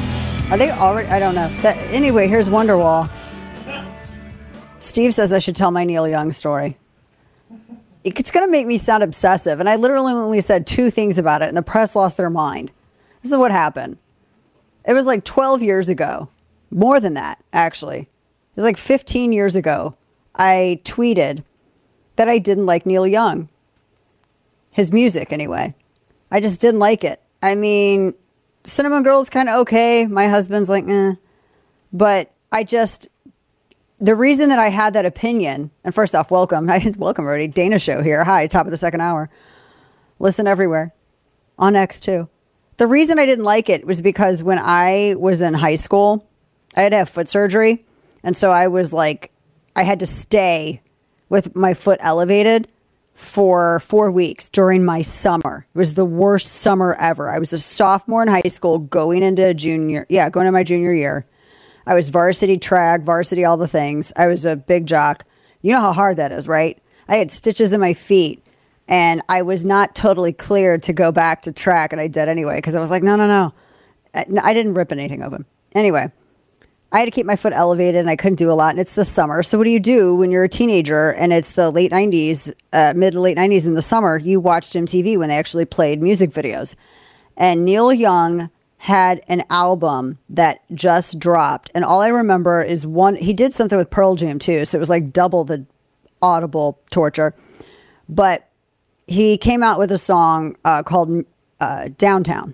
Are they already? I don't know. Anyway, here's Wonderwall. Steve says I should tell my Neil Young story. It's going to make me sound obsessive, and I literally only said 2 things about it, and the press lost their mind. This is what happened. It was like 12 years ago. More than that, actually. It was like 15 years ago. I tweeted that I didn't like Neil Young. His music, anyway. I just didn't like it. I mean, Cinnamon Girl's kind of okay. My husband's like, eh. But the reason that I had that opinion, and first off, welcome already. Dana Show here. Hi, top of the second hour. Listen everywhere. On X too. The reason I didn't like it was because when I was in high school, I had to have foot surgery. And so I was like, I had to stay with my foot elevated for 4 weeks during my summer. It was the worst summer ever. I was a sophomore in high school going into my junior year. I was varsity track, varsity all the things. I was a big jock. You know how hard that is, right? I had stitches in my feet, and I was not totally cleared to go back to track, and I did anyway, because I was like, no. I didn't rip anything of them. Anyway, I had to keep my foot elevated, and I couldn't do a lot, and it's the summer. So what do you do when you're a teenager, and it's the late 90s, mid to late 90s in the summer? You watched MTV when they actually played music videos. And Neil Young had an album that just dropped, and all I remember is he did something with Pearl Jam too, so it was like double the audible torture. But he came out with a song called Downtown,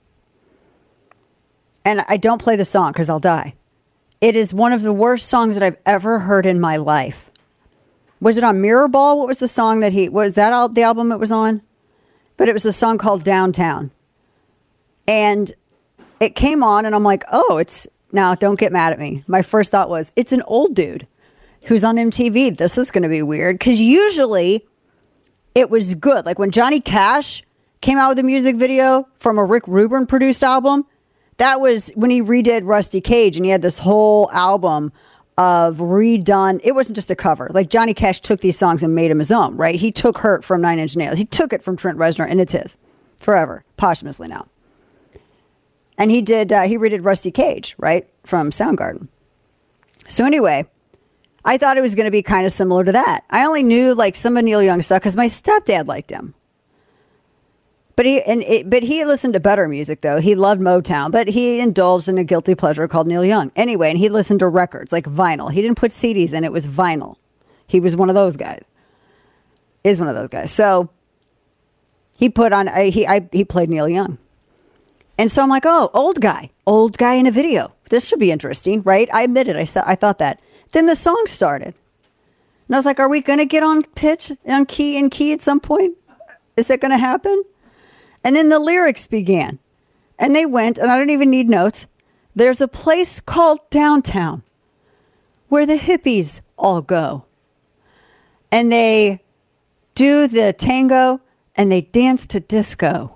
and I don't play the song because I'll die. It is one of the worst songs that I've ever heard in my life. Was it on Mirrorball? What was the song that the album it was on? But it was a song called Downtown, and it came on, and I'm like, now don't get mad at me. My first thought was, it's an old dude who's on MTV. This is going to be weird. Because usually it was good. Like when Johnny Cash came out with a music video from a Rick Rubin produced album, that was when he redid Rusty Cage, and he had this whole album of redone. It wasn't just a cover. Like Johnny Cash took these songs and made them his own, right? He took Hurt from Nine Inch Nails. He took it from Trent Reznor, and it's his forever, posthumously now. And he redid Rusty Cage, right, from Soundgarden. So anyway, I thought it was going to be kind of similar to that. I only knew like some of Neil Young's stuff because my stepdad liked him. But he listened to better music, though. He loved Motown, but he indulged in a guilty pleasure called Neil Young. Anyway, and he listened to records, like vinyl. He didn't put CDs in, it was vinyl. He was one of those guys. Is one of those guys. So he put on, he played Neil Young. And so I'm like, old guy in a video. This should be interesting, right? I admit it. I thought that. Then the song started. And I was like, are we going to get on pitch, on key at some point? Is that going to happen? And then the lyrics began. And they went, and I don't even need notes. There's a place called Downtown where the hippies all go. And they do the tango and they dance to disco.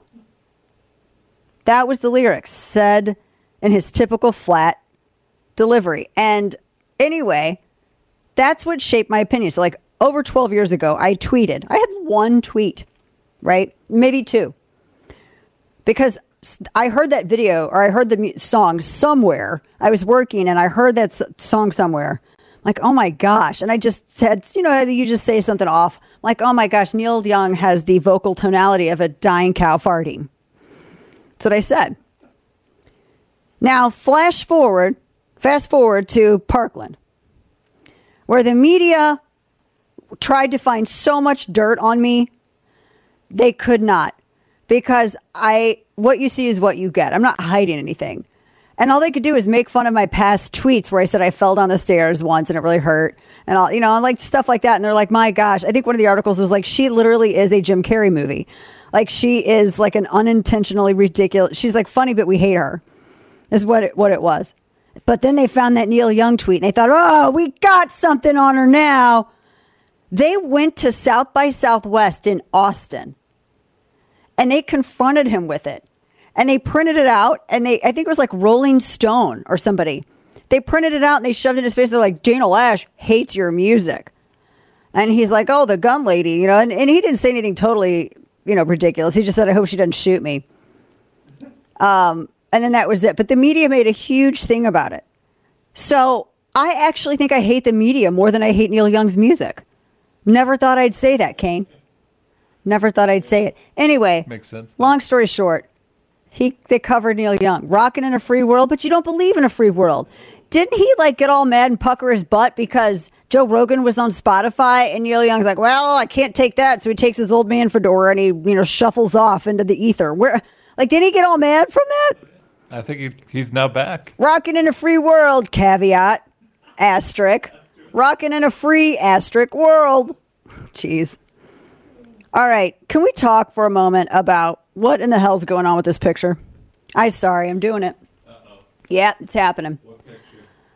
That was the lyrics, said in his typical flat delivery. And anyway, that's what shaped my opinion. So like over 12 years ago, I tweeted. I had one tweet, right? Maybe two. Because I heard that video, or I heard the song somewhere. I was working and I heard that song somewhere. Like, oh my gosh. And I just said, you just say something off. Like, oh my gosh, Neil Young has the vocal tonality of a dying cow farting. That's what I said. Now, fast forward to Parkland, where the media tried to find so much dirt on me, they could not. Because what you see is what you get. I'm not hiding anything. And all they could do is make fun of my past tweets where I said I fell down the stairs once and it really hurt. And all, like stuff like that. And they're like, my gosh, I think one of the articles was like, she literally is a Jim Carrey movie. Like she is like an unintentionally ridiculous. She's like funny, but we hate her is what it was. But then they found that Neil Young tweet and they thought, we got something on her now. They went to South by Southwest in Austin and they confronted him with it. And they printed it out, and I think it was like Rolling Stone or somebody. They printed it out, and they shoved it in his face. They're like, Dana Lash hates your music. And he's like, oh, the gun lady, and he didn't say anything totally, ridiculous. He just said, I hope she doesn't shoot me. And And then that was it. But the media made a huge thing about it. So I actually think I hate the media more than I hate Neil Young's music. Never thought I'd say that, Kane. Never thought I'd say it. Anyway, makes sense. Long story short, they covered Neil Young, rocking in a free world, but you don't believe in a free world. Didn't he get all mad and pucker his butt because Joe Rogan was on Spotify and Neil Young's like, well, I can't take that. So he takes his old man fedora and he, shuffles off into the ether. Where, did he get all mad from that? I think he's now back. Rocking in a free world, caveat, asterisk. Rocking in a free asterisk world. Jeez. All right. Can we talk for a moment about what in the hell's going on with this picture? I'm doing it. Uh-oh. Yeah, it's happening. What picture?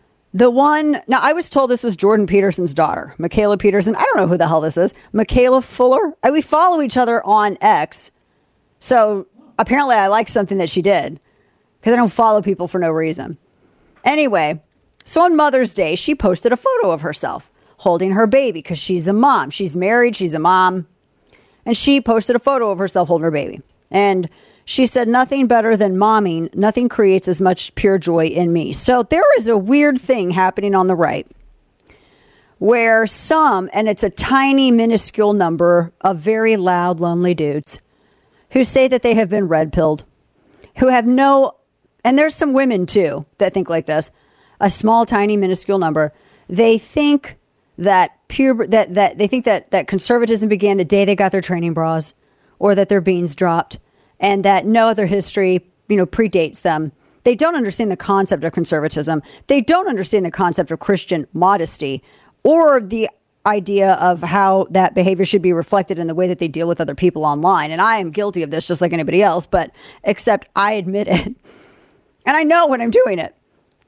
Now I was told this was Jordan Peterson's daughter, Michaela Peterson. I don't know who the hell this is. Michaela Fuller. We follow each other on X. So apparently I liked something that she did because I don't follow people for no reason. Anyway, so on Mother's Day, she posted a photo of herself holding her baby because she's a mom. She's married. She's a mom. And she posted a photo of herself holding her baby. And she said, nothing better than momming. Nothing creates as much pure joy in me. So there is a weird thing happening on the right where and it's a tiny, minuscule number of very loud, lonely dudes who say that they have been red-pilled, who have and there's some women too that think like this, a small, tiny, minuscule number. They think that that conservatism began the day they got their training bras or that their beans dropped and that no other history, predates them. They don't understand the concept of conservatism. They don't understand the concept of Christian modesty or the idea of how that behavior should be reflected in the way that they deal with other people online. And I am guilty of this just like anybody else, but except I admit it. And I know when I'm doing it.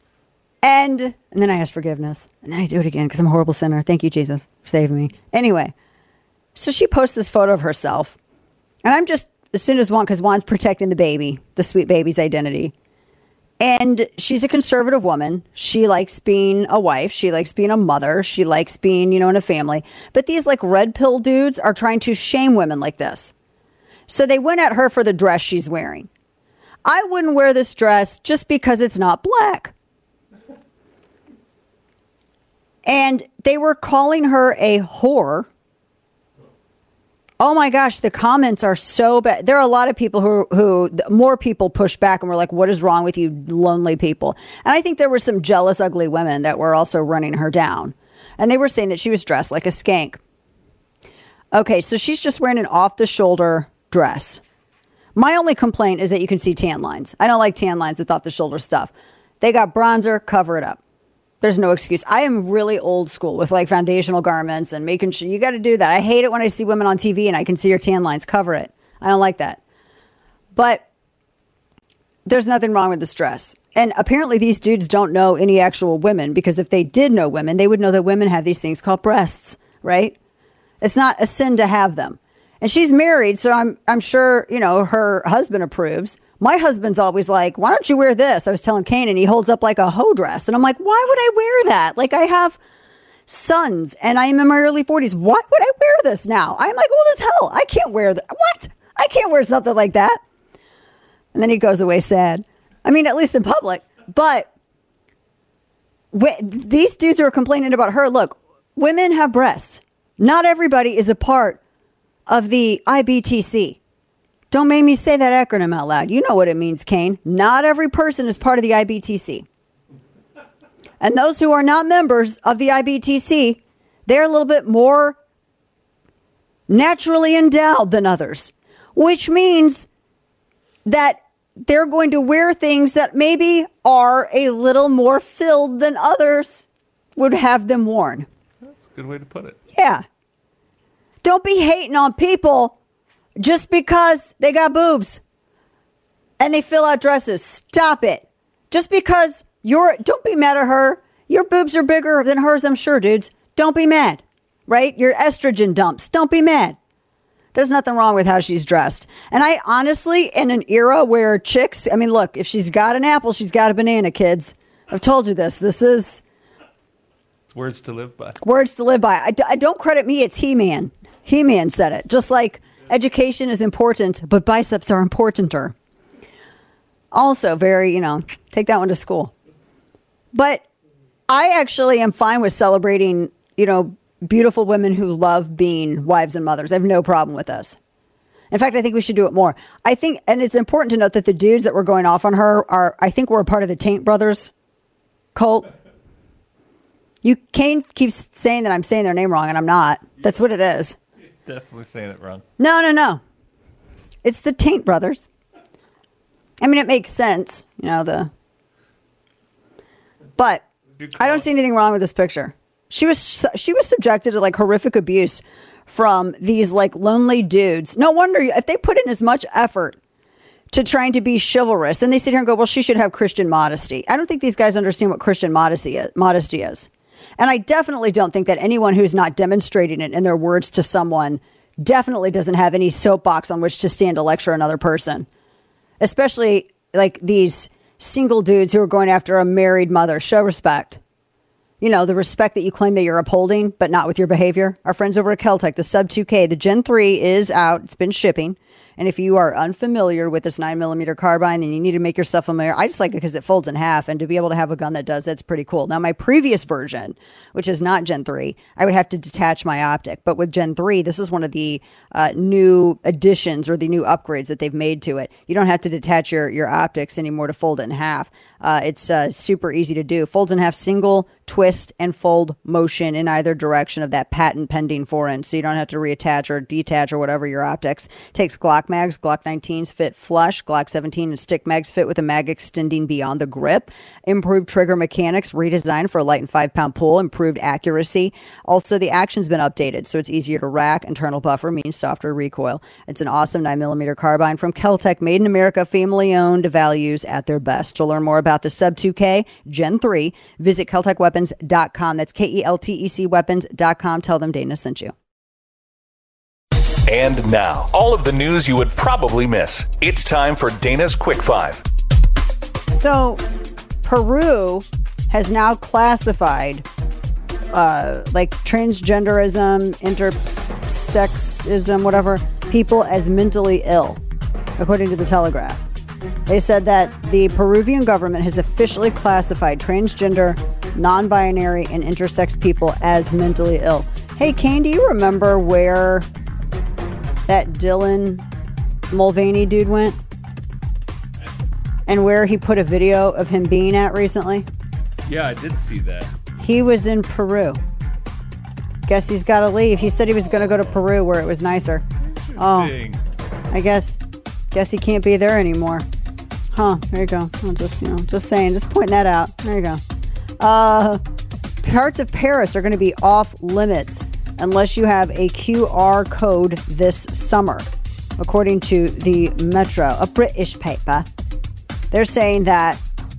And then I ask forgiveness. And then I do it again because I'm a horrible sinner. Thank you, Jesus, for saving me. Anyway, so she posts this photo of herself. And I'm just, as soon as because Juan's protecting the baby, the sweet baby's identity. And she's a conservative woman. She likes being a wife. She likes being a mother. She likes being, in a family. But these red pill dudes are trying to shame women like this. So they went at her for the dress she's wearing. I wouldn't wear this dress just because it's not black. And they were calling her a whore. Oh my gosh, the comments are so bad. There are a lot of people who more people pushed back and were like, what is wrong with you lonely people? And I think there were some jealous, ugly women that were also running her down. And they were saying that she was dressed like a skank. Okay, so she's just wearing an off-the-shoulder dress. My only complaint is that you can see tan lines. I don't like tan lines with off-the-shoulder stuff. They got bronzer, cover it up. There's no excuse. I am really old school with foundational garments and making sure you got to do that. I hate it when I see women on TV and I can see your tan lines. Cover it. I don't like that. But there's nothing wrong with this dress. And apparently these dudes don't know any actual women because if they did know women, they would know that women have these things called breasts, right? It's not a sin to have them. And she's married, so I'm sure, her husband approves. My husband's always like, why don't you wear this? I was telling Kane, and he holds up a hoe dress. And I'm like, why would I wear that? I have sons, and I'm in my early 40s. Why would I wear this now? I'm old as hell. I can't wear that. What? I can't wear something like that. And then he goes away sad. I mean, at least in public. But these dudes who are complaining about her, look, women have breasts. Not everybody is a part of the IBTC. Don't make me say that acronym out loud. You know what it means, Kane. Not every person is part of the IBTC. And those who are not members of the IBTC, they're a little bit more naturally endowed than others, which means that they're going to wear things that maybe are a little more filled than others would have them worn. That's a good way to put it. Yeah. Don't be hating on people just because they got boobs and they fill out dresses. Stop it. Just because don't be mad at her. Your boobs are bigger than hers, I'm sure, dudes. Don't be mad, right? Your estrogen dumps. Don't be mad. There's nothing wrong with how she's dressed. And I honestly, in an era where chicks, look, if she's got an apple, she's got a banana, kids. I've told you this. This is... It's words to live by. Words to live by. I don't credit me. It's He-Man. He-Man said it. Just like education is important, but biceps are importanter. Also very, take that one to school. But I actually am fine with celebrating, beautiful women who love being wives and mothers. I have no problem with this. In fact, I think we should do it more. I think, and it's important to note that the dudes that were going off on her I think were a part of the Taint Brothers cult. Kane keeps saying that I'm saying their name wrong, and I'm not. That's what it is. You're definitely saying it wrong. No. It's the Taint Brothers. I mean, it makes sense, but I don't see anything wrong with this picture. She was subjected to horrific abuse from these lonely dudes. No wonder if they put in as much effort to trying to be chivalrous, and they sit here and go, well, she should have Christian modesty. I don't think these guys understand what Christian modesty is. And I definitely don't think that anyone who's not demonstrating it in their words to someone definitely doesn't have any soapbox on which to stand to lecture another person. Especially these single dudes who are going after a married mother. Show respect. The respect that you claim that you're upholding, but not with your behavior. Our friends over at Keltec, the Sub 2K, the Gen 3 is out. It's been shipping. And if you are unfamiliar with this 9mm carbine, then you need to make yourself familiar. I just like it because it folds in half, and to be able to have a gun that does that's pretty cool. Now, my previous version, which is not Gen 3, I would have to detach my optic. But with Gen 3, this is one of the new additions or the new upgrades that they've made to it. You don't have to detach your optics anymore to fold it in half. It's super easy to do. Folds in half, single twist and fold motion in either direction of that patent pending foreign. So you don't have to reattach or detach or whatever your optics. Takes Glock mags. Glock 19s fit flush. Glock 17 and stick mags fit with a mag extending beyond the grip. Improved trigger mechanics, redesigned for a light and 5-pound pull. Improved accuracy. Also, the action's been updated, so it's easier to rack. Internal buffer means softer recoil. It's an awesome 9mm carbine from Keltec, made in America, family-owned, values at their best. To learn more about the Sub 2K Gen 3, visit KeltecWeapons.com. That's KELTEC weapons.com. Tell them Dana sent you. And now, all of the news you would probably miss. It's time for Dana's Quick 5. So, Peru has now classified transgenderism, intersexism, whatever, people as mentally ill, according to the Telegraph. They said that the Peruvian government has officially classified transgender, non-binary, and intersex people as mentally ill. Hey, Kane, do you remember where that Dylan Mulvaney dude went? And where he put a video of him being at recently? Yeah, I did see that. He was in Peru. Guess he's got to leave. He said he was going to go to Peru where it was nicer. Interesting. Oh, I guess he can't be there anymore. Huh, there you go. I'm just saying, just pointing that out. There you go. Parts of Paris are going to be off limits unless you have a QR code this summer, according to the Metro, a British paper. They're saying that,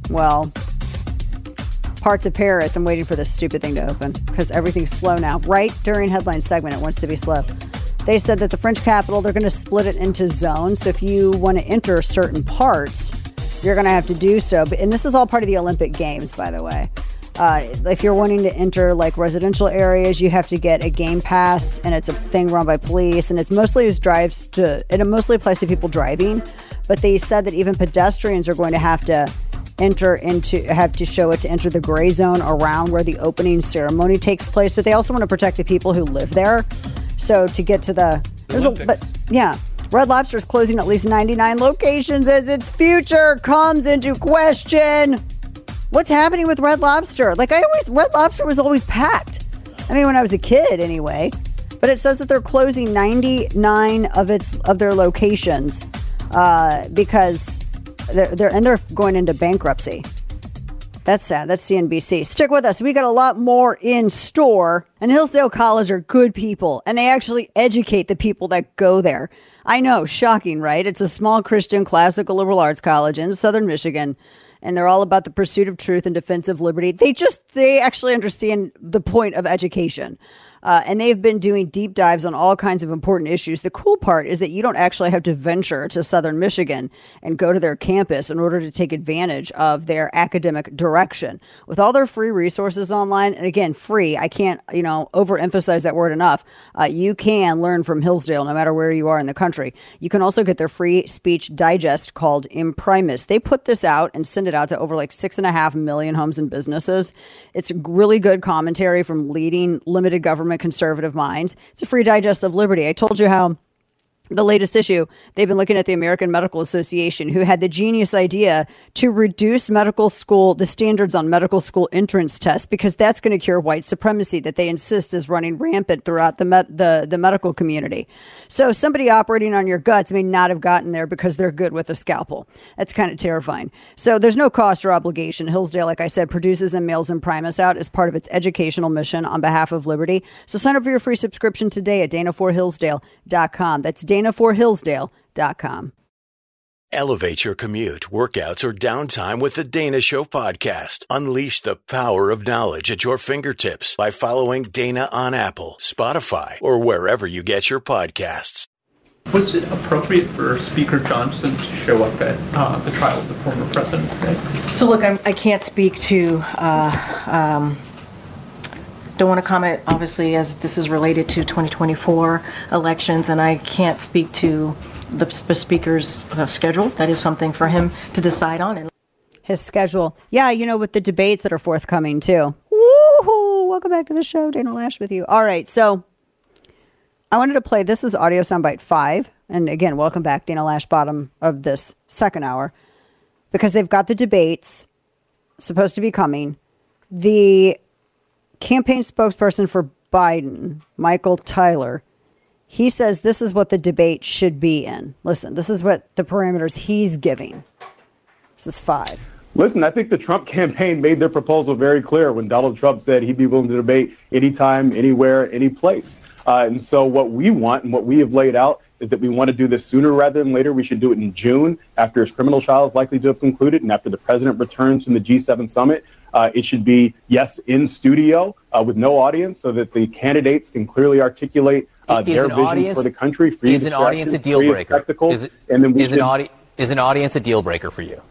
parts of Paris, I'm waiting for this stupid thing to open because everything's slow now. Right during headline segment, it wants to be slow. They said that the French capital, they're going to split it into zones. So if you want to enter certain parts, you're going to have to do so. And this is all part of the Olympic Games, by the way. If you're wanting to enter residential areas, you have to get a game pass, and it's a thing run by police, and it mostly applies to people driving. But they said that even pedestrians are going to have to show it to enter the gray zone around where the opening ceremony takes place. But they also want to protect the people who live there. So to get to Red Lobster is closing at least 99 locations as its future comes into question. What's happening with Red Lobster? Red Lobster was always packed. I mean, when I was a kid anyway. But it says that they're closing 99 of their locations because they're going into bankruptcy. That's sad. That's CNBC. Stick with us. We got a lot more in store. And Hillsdale College are good people, and they actually educate the people that go there. I know, shocking, right? It's a small Christian classical liberal arts college in southern Michigan, and they're all about the pursuit of truth and defense of liberty. They actually understand the point of education. And they've been doing deep dives on all kinds of important issues. The cool part is that you don't actually have to venture to Southern Michigan and go to their campus in order to take advantage of their academic direction. With all their free resources online, and again, free, I can't, overemphasize that word enough. You can learn from Hillsdale no matter where you are in the country. You can also get their free speech digest called Imprimis. They put this out and send it out to over like 6.5 million homes and businesses. It's really good commentary from leading limited government conservative minds. It's a free digest of liberty. I told you how the latest issue, they've been looking at the American Medical Association, who had the genius idea to reduce the standards on medical school entrance tests, because that's going to cure white supremacy that they insist is running rampant throughout the medical community. So somebody operating on your guts may not have gotten there because they're good with a scalpel. That's kind of terrifying. So there's no cost or obligation. Hillsdale, like I said, produces and mails Imprimis out as part of its educational mission on behalf of liberty. So sign up for your free subscription today at DanaForHillsdale.com. That's DanaForHillsdale.com. Elevate your commute, workouts, or downtime with the Dana Show podcast. Unleash the power of knowledge at your fingertips by following Dana on Apple, Spotify, or wherever you get your podcasts. Was it appropriate for Speaker Johnson to show up at the trial of the former president today? So look, I can't speak to, don't want to comment, obviously, as this is related to 2024 elections, and I can't speak to the speaker's schedule. That is something for him to decide on. His schedule. Yeah, with the debates that are forthcoming, too. Woohoo! Welcome back to the show. Dana Lash with you. All right, so I wanted to play, this is audio soundbite 5. And again, welcome back, Dana Lash, bottom of this second hour. Because they've got the debates supposed to be coming. The campaign spokesperson for Biden, Michael Tyler, he says this is what the debate should be in. Listen, this is what the parameters he's giving. This is 5. Listen, I think the Trump campaign made their proposal very clear when Donald Trump said he'd be willing to debate anytime, anywhere, any place. And so what we want and what we have laid out is that we want to do this sooner rather than later. We should do it in June after his criminal trial is likely to have concluded and after the president returns from the G7 summit. It should be, yes, in studio with no audience so that the candidates can clearly articulate their visions for the country. Is an audience a deal breaker? Is an audience a deal breaker for you?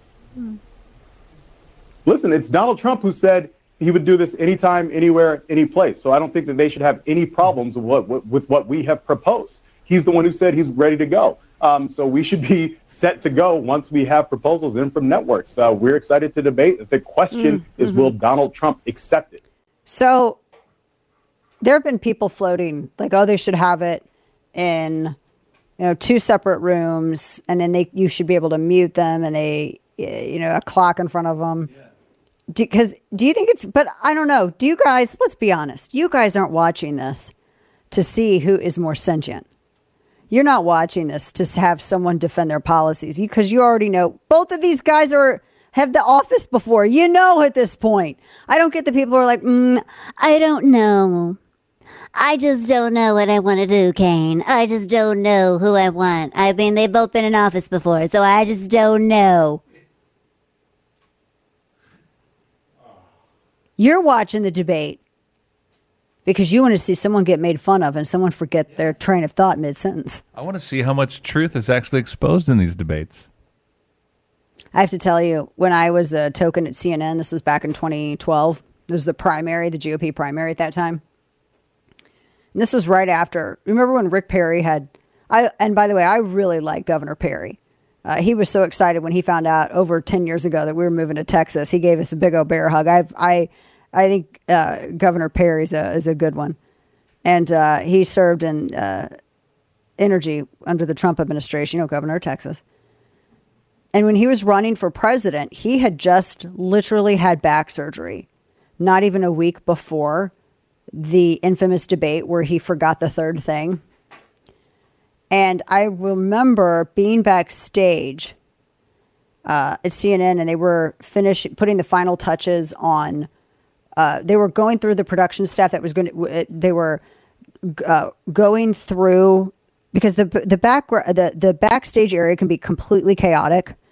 Listen, it's Donald Trump who said he would do this anytime, anywhere, any place. So I don't think that they should have any problems with what we have proposed. He's the one who said he's ready to go. So we should be set to go once we have proposals in from networks. We're excited to debate. The question is, will Donald Trump accept it? So there have been people floating like, they should have it in, 2 separate rooms, and then you should be able to mute them, and a clock in front of them. Do you think but I don't know. Do you guys, let's be honest, you guys aren't watching this to see who is more sentient. You're not watching this to have someone defend their policies because you already know both of these guys have the office before. At this point. I don't get the people who are like, I don't know. I just don't know what I want to do, Kane. I just don't know who I want. I mean, they've both been in office before, so I just don't know. You're watching the debate because you want to see someone get made fun of and someone forget their train of thought mid-sentence. I want to see how much truth is actually exposed in these debates. I have to tell you, when I was the token at CNN, this was back in 2012, it was the GOP primary at that time. And this was right after, remember when Rick Perry and by the way, I really like Governor Perry. He was so excited when he found out over 10 years ago that we were moving to Texas. He gave us a big old bear hug. I think Governor Perry is a good one. And he served in energy under the Trump administration, governor of Texas. And when he was running for president, he had just literally had back surgery, not even a week before the infamous debate where he forgot the third thing. And I remember being backstage at CNN, and they were putting the final touches on. They were going through the production staff that was they were going through, because the backstage area can be completely chaotic,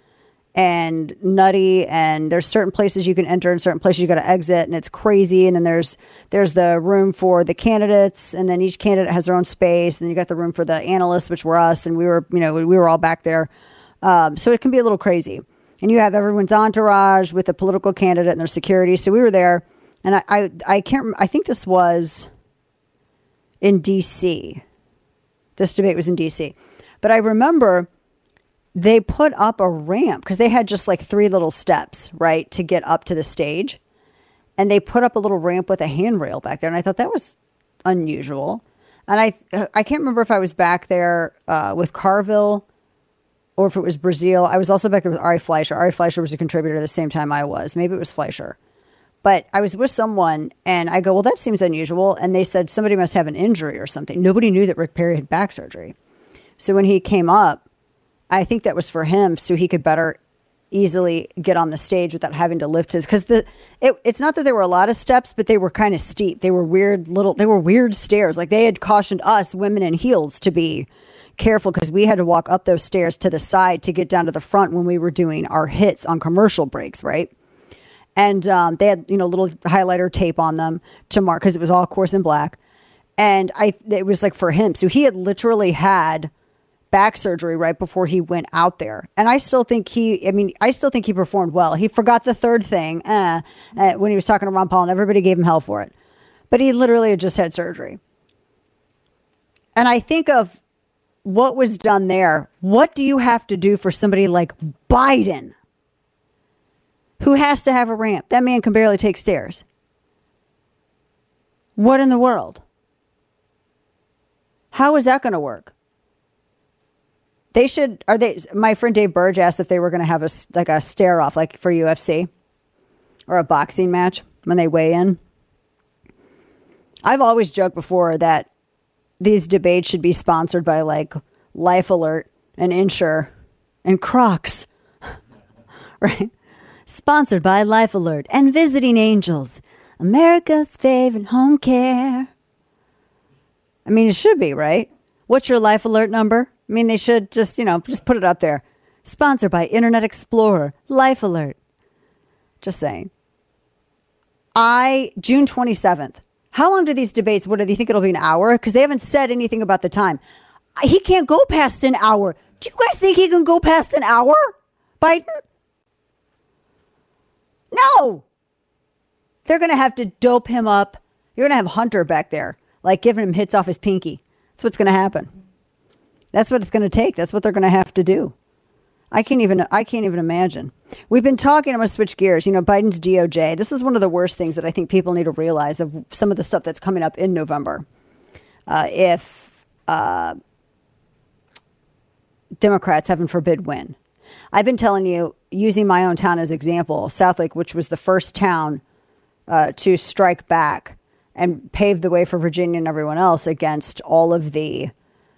and nutty, and there's certain places you can enter and certain places you got to exit, and it's crazy. And then there's the room for the candidates, and then each candidate has their own space, and then you got the room for the analysts, which were us, and we were all back there. So it can be a little crazy. And you have everyone's entourage with a political candidate and their security. So we were there, and I can't remember, I think this was in DC. This debate was in DC. But I remember they put up a ramp because they had just like 3 little steps, right, to get up to the stage. And they put up a little ramp with a handrail back there. And I thought that was unusual. And I can't remember if I was back there with Carville or if it was Brazil. I was also back there with Ari Fleischer. Ari Fleischer was a contributor at the same time I was. Maybe it was Fleischer. But I was with someone, and I go, well, that seems unusual. And they said somebody must have an injury or something. Nobody knew that Rick Perry had back surgery. So when he came up, I think that was for him so he could better easily get on the stage without having to lift his, because it's not that there were a lot of steps, but they were kind of steep. They were weird stairs. Like they had cautioned us women in heels to be careful because we had to walk up those stairs to the side to get down to the front when we were doing our hits on commercial breaks, right? And they had, little highlighter tape on them to mark because it was all, of course, in black. And it was like for him. So he had literally had back surgery right before he went out there. And I still think he performed well. He forgot the third thing when he was talking to Ron Paul, and everybody gave him hell for it. But he literally had just had surgery. And I think of what was done there. What do you have to do for somebody like Biden, who has to have a ramp? That man can barely take stairs. What in the world? How is that going to work? My friend Dave Burge asked if they were going to have a stare off, like for UFC or a boxing match when they weigh in. I've always joked before that these debates should be sponsored by like Life Alert and Insure and Crocs, right? Sponsored by Life Alert and Visiting Angels, America's favorite home care. I mean, it should be, right? What's your Life Alert number? I mean, they should just put it up there. Sponsored by Internet Explorer, Life Alert. Just saying. June 27th. How long do these debates, what do you think it'll be, an hour? Because they haven't said anything about the time. He can't go past an hour. Do you guys think he can go past an hour, Biden? No. They're going to have to dope him up. You're going to have Hunter back there, like giving him hits off his pinky. That's what's going to happen. That's what it's going to take. That's what they're going to have to do. I can't even imagine. We've been talking, I'm going to switch gears, Biden's DOJ. This is one of the worst things that I think people need to realize of some of the stuff that's coming up in November. If Democrats, heaven forbid, win. I've been telling you, using my own town as example, Southlake, which was the first town to strike back and pave the way for Virginia and everyone else against all of the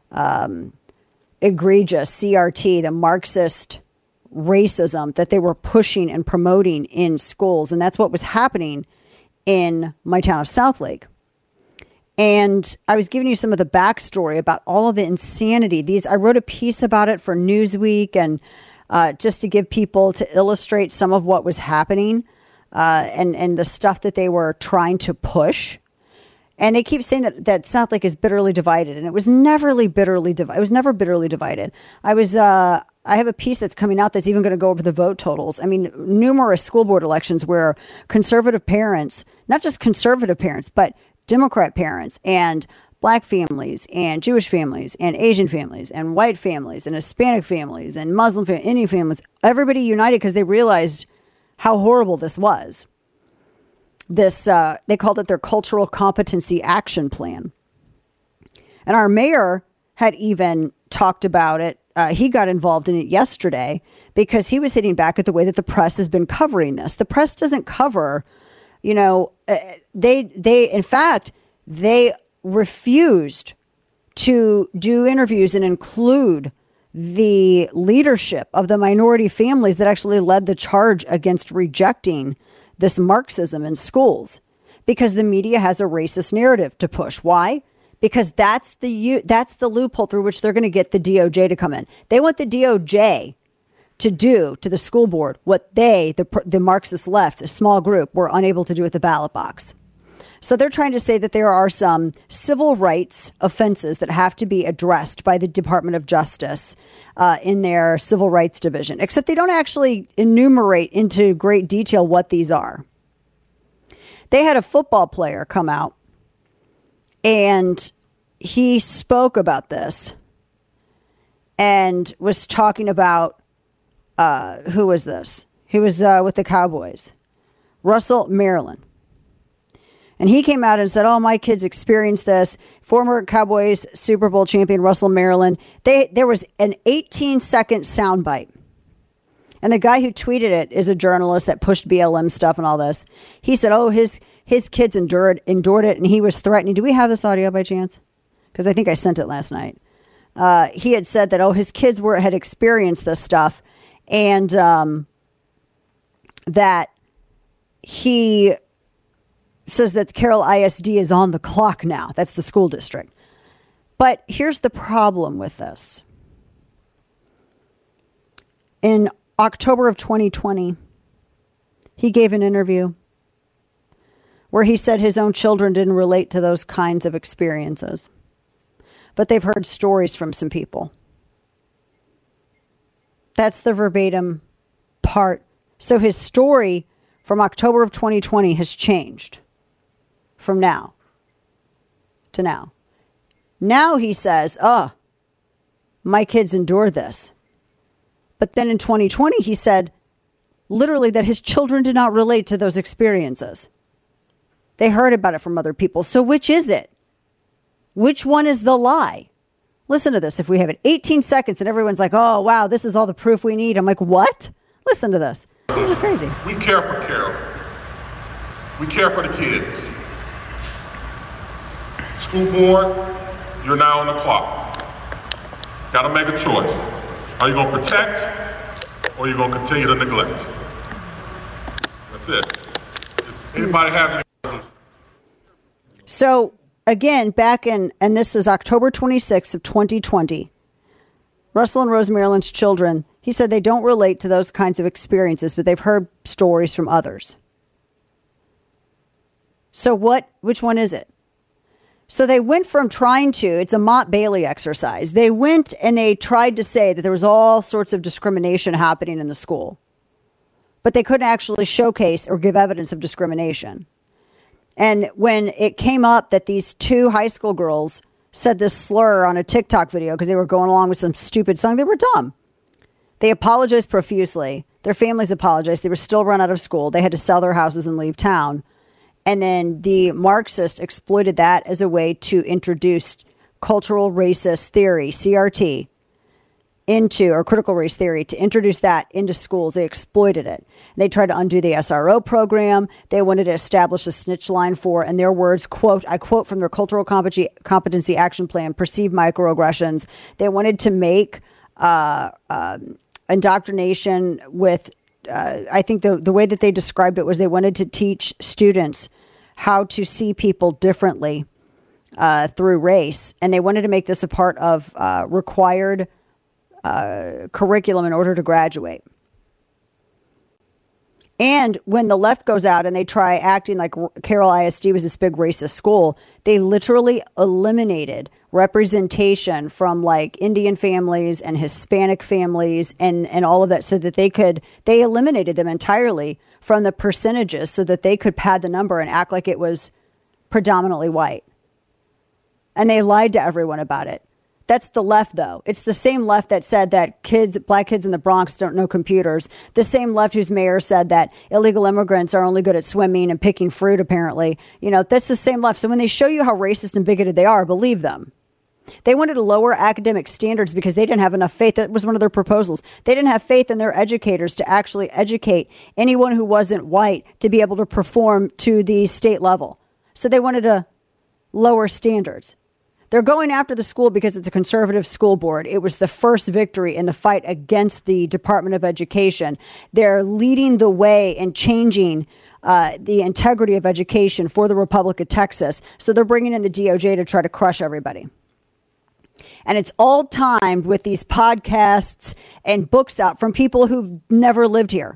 egregious CRT, the Marxist racism that they were pushing and promoting in schools. And that's what was happening in my town of Southlake. And I was giving you some of the backstory about all of the insanity. I wrote a piece about it for Newsweek, and just to give people, to illustrate some of what was happening and the stuff that they were trying to push. And they keep saying that Southlake is bitterly divided, and it was never bitterly divided. It was never bitterly divided. I have a piece that's coming out that's even going to go over the vote totals. I mean, numerous school board elections where conservative parents, not just conservative parents, but Democrat parents and Black families and Jewish families and Asian families and white families and Hispanic families and Muslim families, Indian families, everybody united because they realized how horrible this was. They called it their Cultural Competency Action Plan. And our mayor had even talked about it. He got involved in it yesterday because he was hitting back at the way that the press has been covering this. The press doesn't cover, in fact, they refused to do interviews and include the leadership of the minority families that actually led the charge against rejecting this Marxism in schools, because the media has a racist narrative to push. Why? Because that's the loophole through which they're going to get the DOJ to come in. They want the DOJ to do to the school board what they, the Marxist left, a small group, were unable to do with the ballot box. So they're trying to say that there are some civil rights offenses that have to be addressed by the Department of Justice in their civil rights division, except they don't actually enumerate into great detail what these are. They had a football player come out and he spoke about this and was talking about, who was this? He was with the Cowboys, Russell Maryland. And he came out and said, oh, my kids experienced this. Former Cowboys Super Bowl champion Russell Maryland. There was an 18-second soundbite. And the guy who tweeted it is a journalist that pushed BLM stuff and all this. He said, oh, his kids endured it, and he was threatening. Do we have this audio by chance? Because I think I sent it last night. He had said that, oh, his kids had experienced this stuff, and that he says that Carroll ISD is on the clock now. That's the school district. But here's the problem with this. In October of 2020, he gave an interview where he said his own children didn't relate to those kinds of experiences. But they've heard stories from some people. That's the verbatim part. So his story from October of 2020 has changed from now to now. Now he says, my kids endured this. But then in 2020, he said literally that his children did not relate to those experiences. They heard about it from other people. So which is it? Which one is the lie? Listen to this. If we have it 18 seconds and everyone's like, oh, wow, this is all the proof we need. I'm like, what? Listen to this. This is crazy. We care for Carroll. We care for the kids. School board, you're now on the clock. Got to make a choice. Are you going to protect or are you going to continue to neglect? That's it. If anybody has any... So, again, back in, and this is October 26th of 2020, Russell and Rose Maryland's children, he said they don't relate to those kinds of experiences, but they've heard stories from others. So which one is it? So they went from it's a Mott Bailey exercise. They went and they tried to say that there was all sorts of discrimination happening in the school, but they couldn't actually showcase or give evidence of discrimination. And when it came up that these two high school girls said this slur on a TikTok video because they were going along with some stupid song, they were dumb. They apologized profusely. Their families apologized. They were still run out of school. They had to sell their houses and leave town. And then the Marxists exploited that as a way to introduce cultural racist theory, CRT, or critical race theory, to introduce that into schools. They exploited it. They tried to undo the SRO program. They wanted to establish a snitch line for, in their words, quote, I quote from their cultural competency action plan, perceived microaggressions. They wanted to make indoctrination with, I think the way that they described it was they wanted to teach students how to see people differently through race. And they wanted to make this a part of required curriculum in order to graduate. And when the left goes out and they try acting like Carroll ISD was this big racist school, they literally eliminated representation from like Indian families and Hispanic families and all of that so that they eliminated them entirely from the percentages so that they could pad the number and act like it was predominantly white. And they lied to everyone about it. That's the left, though. It's the same left that said that black kids in the Bronx don't know computers. The same left whose mayor said that illegal immigrants are only good at swimming and picking fruit, apparently. That's the same left. So when they show you how racist and bigoted they are, believe them. They wanted to lower academic standards because they didn't have enough faith. That was one of their proposals. They didn't have faith in their educators to actually educate anyone who wasn't white to be able to perform to the state level. So they wanted to lower standards. They're going after the school because it's a conservative school board. It was the first victory in the fight against the Department of Education. They're leading the way and changing the integrity of education for the Republic of Texas. So they're bringing in the DOJ to try to crush everybody. And it's all timed with these podcasts and books out from people who've never lived here.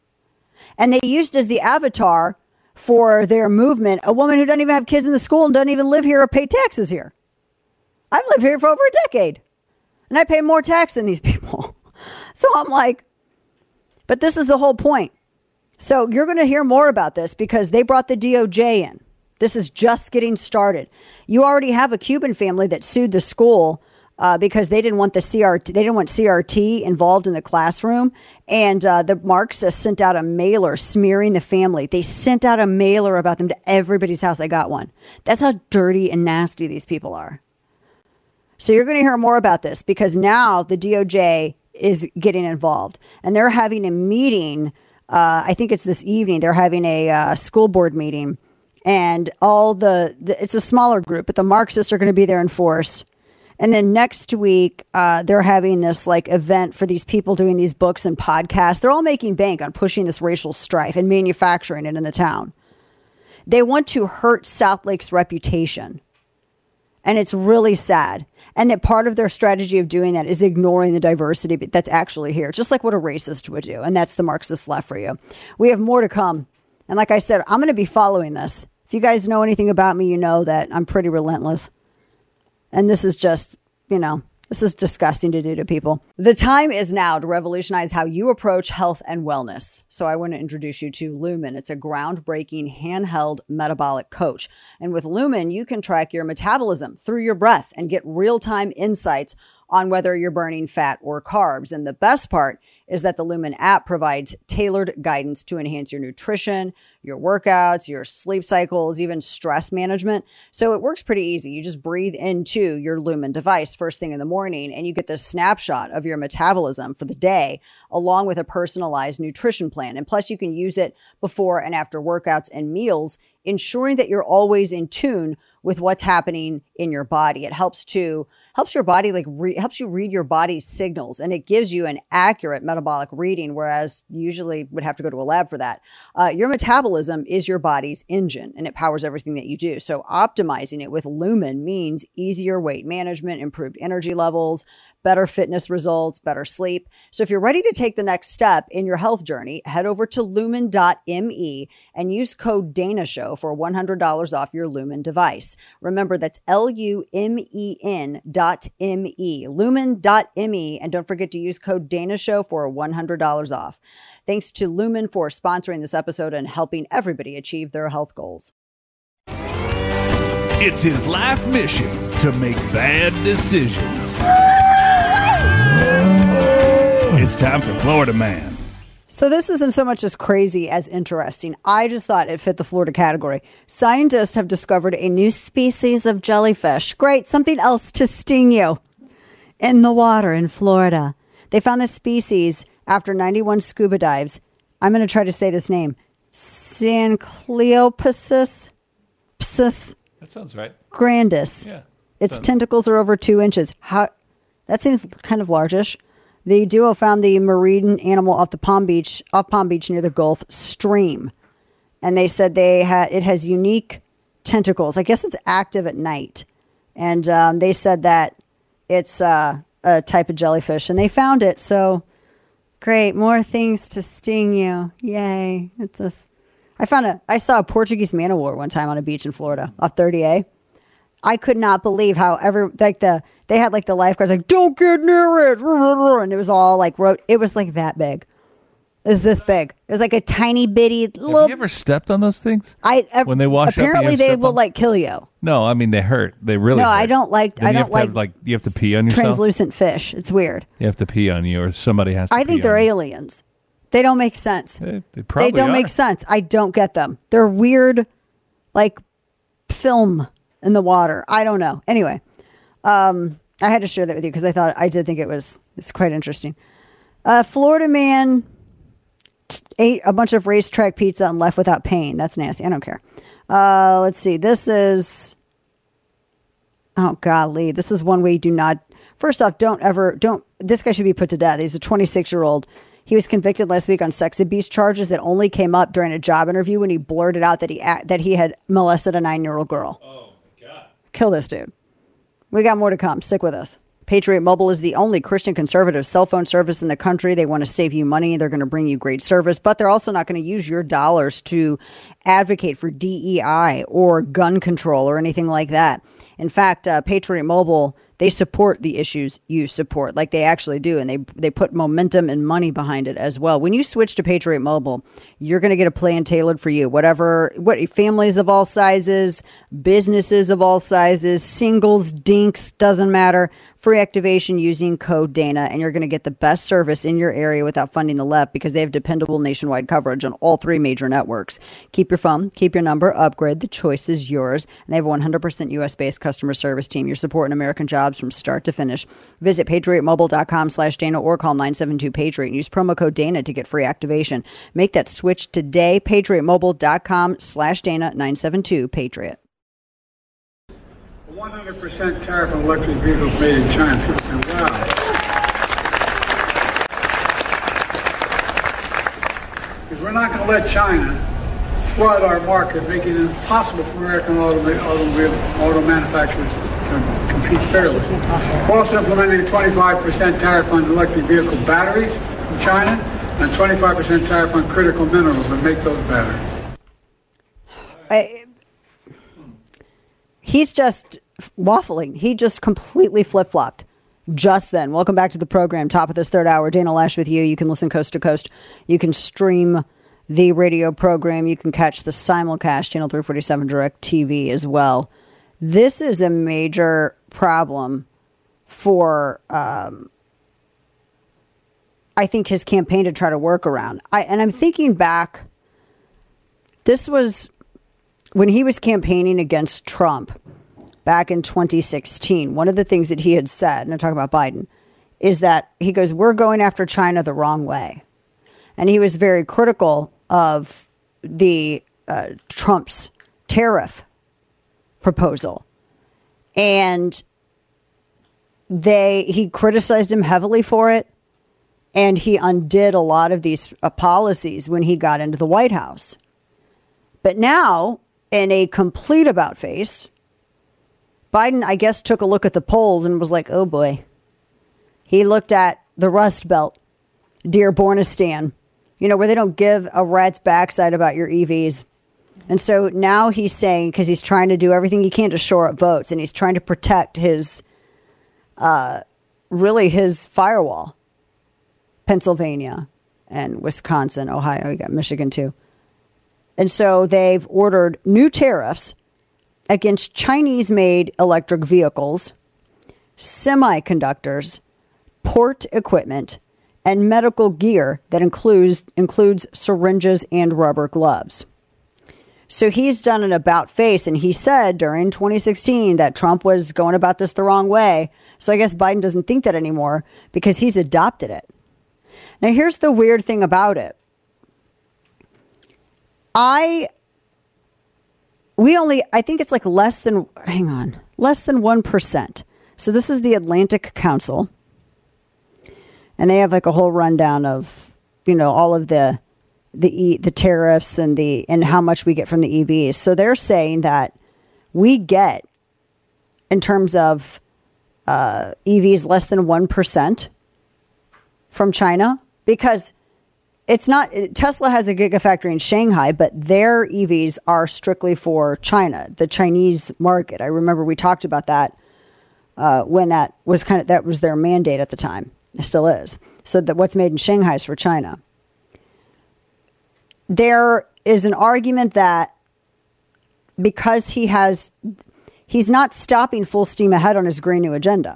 And they used as the avatar for their movement a woman who doesn't even have kids in the school and doesn't even live here or pay taxes here. I've lived here for over a decade, and I pay more tax than these people. So I'm like, but this is the whole point. So you're going to hear more about this because they brought the DOJ in. This is just getting started. You already have a Cuban family that sued the school because they didn't want the CRT. They didn't want CRT involved in the classroom. And the Marxists sent out a mailer smearing the family. They sent out a mailer about them to everybody's house. I got one. That's how dirty and nasty these people are. So you're going to hear more about this because now the DOJ is getting involved. And they're having a meeting. I think it's this evening. They're having a school board meeting. And all it's a smaller group, but the Marxists are going to be there in force. And then next week, they're having this like event for these people doing these books and podcasts. They're all making bank on pushing this racial strife and manufacturing it in the town. They want to hurt South Lake's reputation. And it's really sad. And that part of their strategy of doing that is ignoring the diversity that's actually here, just like what a racist would do. And that's the Marxist left for you. We have more to come. And like I said, I'm going to be following this. If you guys know anything about me, you know that I'm pretty relentless. And this is just, this is disgusting to do to people. The time is now to revolutionize how you approach health and wellness. So I want to introduce you to Lumen. It's a groundbreaking handheld metabolic coach. And with Lumen, you can track your metabolism through your breath and get real-time insights on whether you're burning fat or carbs. And the best part is that the Lumen app provides tailored guidance to enhance your nutrition, your workouts, your sleep cycles, even stress management. So it works pretty easy. You just breathe into your Lumen device first thing in the morning, and you get this snapshot of your metabolism for the day, along with a personalized nutrition plan. And plus, you can use it before and after workouts and meals, ensuring that you're always in tune with what's happening in your body. It helps your body helps you read your body's signals, and it gives you an accurate metabolic reading, whereas you usually would have to go to a lab for that. Your metabolism is your body's engine, and it powers everything that you do. So optimizing it with Lumen means easier weight management, improved energy levels, better fitness results, better sleep. So if you're ready to take the next step in your health journey, head over to lumen.me and use code DANASHOW for $100 off your Lumen device. Remember, that's LUMEN.me, lumen.me, and don't forget to use code DANASHOW for $100 off. Thanks to Lumen for sponsoring this episode and helping everybody achieve their health goals. It's his life mission to make bad decisions. It's time for Florida Man. So this isn't so much as crazy as interesting. I just thought it fit the Florida category. Scientists have discovered a new species of jellyfish. Great, something else to sting you. In the water in Florida. They found this species after 91 scuba dives. I'm going to try to say this name. Sancleopsis. That sounds right. Grandis. Yeah. Its tentacles are over 2 inches. That seems kind of largish. The duo found the marine animal off Palm Beach near the Gulf Stream. And they said it has unique tentacles. I guess it's active at night. And they said that it's a type of jellyfish. And they found it. So great. More things to sting you. Yay. I saw a Portuguese man o' war one time on a beach in Florida off 30A. I could not believe how they had like the lifeguards like, don't get near it. And it was all like, it was like that big. It was this big. It was like a tiny bitty little. Have you ever stepped on those things? When they wash apparently up, they will like kill you. No, I mean they hurt. They really. No, hurt. I don't like. Then I don't like. You have to pee on yourself. Translucent fish. It's weird. You have to pee on you, or somebody has to. I think they're aliens. They don't make sense. They probably don't make sense. I don't get them. They're weird, like film in the water. I don't know. Anyway, I had to share that with you because I did think it's quite interesting. Florida man ate a bunch of racetrack pizza and left without pain. That's nasty. I don't care. Let's see. This is, oh golly, this is one way you do not. First off, this guy should be put to death. He's a 26-year-old. He was convicted last week on sex abuse charges that only came up during a job interview when he blurted out that he had molested a 9-year-old girl. Oh, my God. Kill this dude. We got more to come. Stick with us. Patriot Mobile is the only Christian conservative cell phone service in the country. They want to save you money. They're going to bring you great service, but they're also not going to use your dollars to advocate for DEI or gun control or anything like that. In fact, Patriot Mobile, they support the issues you support, like they actually do, and they put momentum and money behind it as well. When you switch to Patriot Mobile, you're going to get a plan tailored for you. What families of all sizes, businesses of all sizes, singles, dinks, doesn't matter. Free activation using code Dana, and you're going to get the best service in your area without funding the left because they have dependable nationwide coverage on all 3 major networks. Keep your phone, keep your number, upgrade. The choice is yours. And they have a 100% U.S.-based customer service team. You're supporting American jobs from start to finish. Visit patriotmobile.com/Dana or call 972-PATRIOT and use promo code Dana to get free activation. Make that switch today. patriotmobile.com/Dana, 972-PATRIOT. 100% tariff on electric vehicles made in China. People say, wow. Because we're not going to let China flood our market, making it impossible for American auto manufacturers to compete fairly. We're also implementing a 25% tariff on electric vehicle batteries from China and 25% tariff on critical minerals that make those batteries. He's just waffling. He just completely flip-flopped just then. Welcome back to the program. Top of this third hour. Dana Loesch with you. You can listen coast to coast. You can stream the radio program. You can catch the simulcast, Channel 347 Direct TV as well. This is a major problem for, I think, his campaign to try to work around. And I'm thinking back, this was when he was campaigning against Trump back in 2016. One of the things that he had said, and I'm talking about Biden, is that he goes, we're going after China the wrong way. And he was very critical of the Trump's tariff proposal. And he criticized him heavily for it. And he undid a lot of these policies when he got into the White House. But now, in a complete about-face, Biden, I guess, took a look at the polls and was like, oh boy. He looked at the Rust Belt, Dearbornistan, where they don't give a rat's backside about your EVs. And so now he's saying, because he's trying to do everything he can to shore up votes, and he's trying to protect his firewall, Pennsylvania and Wisconsin, Ohio, you got Michigan too. And so they've ordered new tariffs against Chinese-made electric vehicles, semiconductors, port equipment, and medical gear that includes syringes and rubber gloves. So he's done an about-face, and he said during 2016 that Trump was going about this the wrong way. So I guess Biden doesn't think that anymore because he's adopted it. Now, here's the weird thing about it. I think it's like less than 1%. So this is the Atlantic Council. And they have like a whole rundown of, all of the tariffs and how much we get from the EVs. So they're saying that we get, in terms of EVs, less than 1% from China, because it's not, Tesla has a gigafactory in Shanghai, but their EVs are strictly for China, the Chinese market. I remember we talked about that when that was their mandate at the time. It still is. So that what's made in Shanghai is for China. There is an argument that because he's not stopping full steam ahead on his Green New Agenda.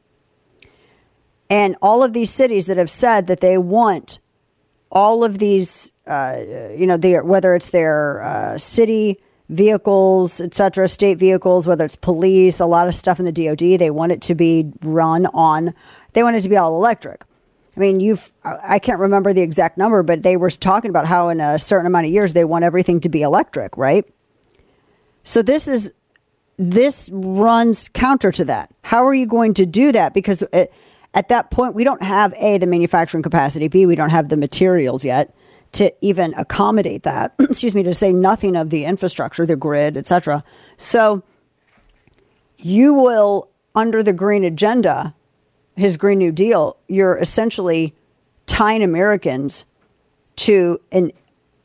And all of these cities that have said that they want all of these, whether it's their city vehicles, et cetera, state vehicles, whether it's police, a lot of stuff in the DOD, they want it to be they want it to be all electric. I mean, I can't remember the exact number, but they were talking about how in a certain amount of years, they want everything to be electric, right? So this runs counter to that. How are you going to do that? Because at that point, we don't have A, the manufacturing capacity, B, we don't have the materials yet to even accommodate that. Excuse me, to say nothing of the infrastructure, the grid, et cetera. So you will, under the Green Agenda, his Green New Deal, you're essentially tying Americans to an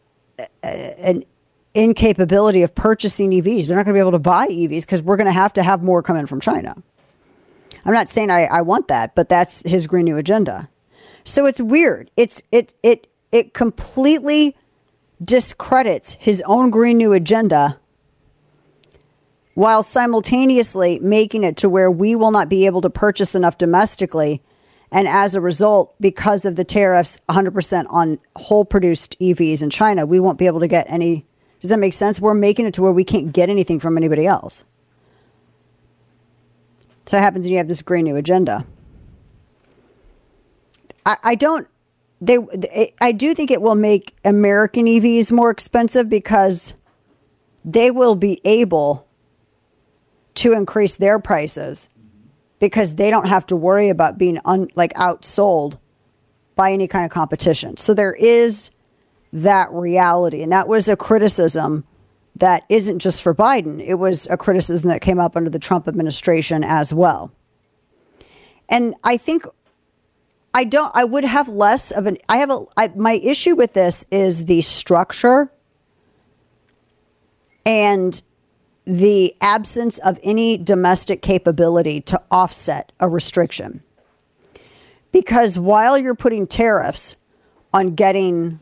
incapability of purchasing EVs. They're not going to be able to buy EVs because we're going to have more coming from China. I'm not saying I want that, but that's his Green New agenda. So it's weird. It completely discredits his own Green New agenda while simultaneously making it to where we will not be able to purchase enough domestically. And as a result, because of the tariffs 100% on whole produced EVs in China, we won't be able to get any. Does that make sense? We're making it to where we can't get anything from anybody else. So it happens when you have this Green New agenda. I do think it will make American EVs more expensive because they will be able to increase their prices because they don't have to worry about being outsold by any kind of competition. So there is that reality. And that was a criticism that isn't just for Biden. It was a criticism that came up under the Trump administration as well. And I think I would have less of an, my issue with this is the structure and the absence of any domestic capability to offset a restriction. Because while you're putting tariffs on getting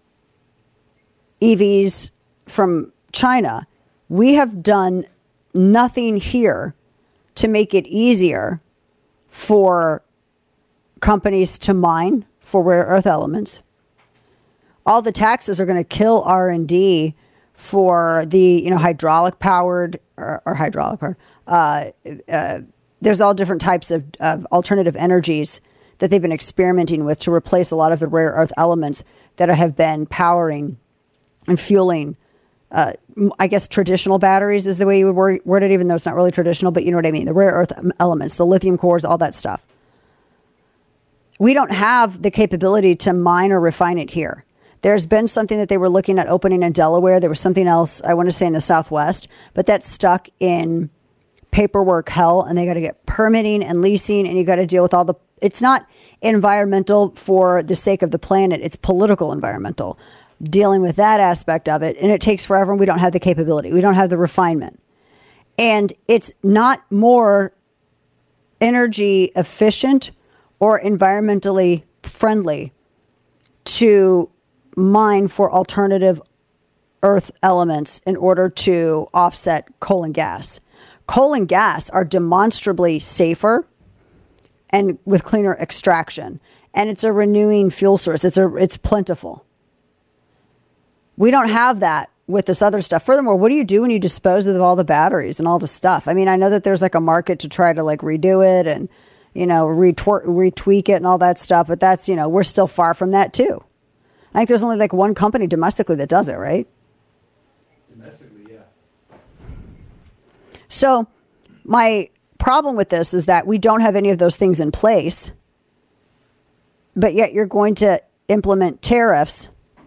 EVs from China, we have done nothing here to make it easier for companies to mine for rare earth elements. All the taxes are going to kill R&D for the hydraulic powered or hydraulic powered. There's all different types of alternative energies that they've been experimenting with to replace a lot of the rare earth elements that have been powering and fueling, I guess, traditional batteries is the way you would word it, even though it's not really traditional, but you know what I mean. The rare earth elements, the lithium cores, all that stuff. We don't have the capability to mine or refine it here. There's been something that they were looking at opening in Delaware. There was something else, I want to say in the Southwest, but that's stuck in paperwork hell, and they got to get permitting and leasing, and you got to deal with all the, it's not environmental for the sake of the planet, it's political environmental, dealing with that aspect of it, and it takes forever, and we don't have the capability. We don't have the refinement. And it's not more energy efficient or environmentally friendly to mine for alternative earth elements in order to offset coal and gas. Coal and gas are demonstrably safer and with cleaner extraction. And it's a renewing fuel source. It's plentiful. We don't have that with this other stuff. Furthermore, what do you do when you dispose of all the batteries and all the stuff? I mean, I know that there's like a market to try to like redo it and, retweak it and all that stuff. But that's, we're still far from that too. I think there's only like one company domestically that does it, right? Domestically, yeah. So my problem with this is that we don't have any of those things in place, but yet you're going to implement tariffs.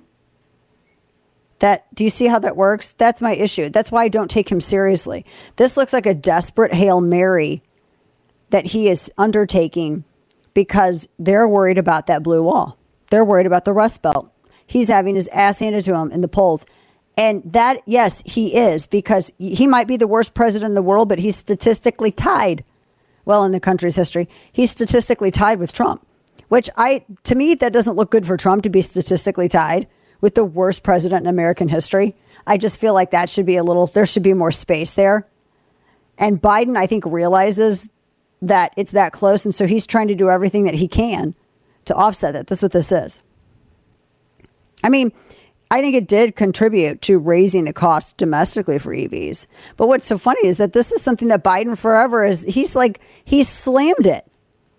Do you see how that works? That's my issue. That's why I don't take him seriously. This looks like a desperate Hail Mary that he is undertaking because they're worried about that blue wall. They're worried about the Rust Belt. He's having his ass handed to him in the polls. And that, yes, he is, because he might be the worst president in the world, but he's statistically tied. Well, in the country's history, he's statistically tied with Trump, which to me, that doesn't look good for Trump to be statistically tied with the worst president in American history. I just feel like there should be more space there. And Biden, I think, realizes that it's that close. And so he's trying to do everything that he can to offset it. That's what this is. I mean, I think it did contribute to raising the cost domestically for EVs. But what's so funny is that this is something that Biden forever he's slammed it.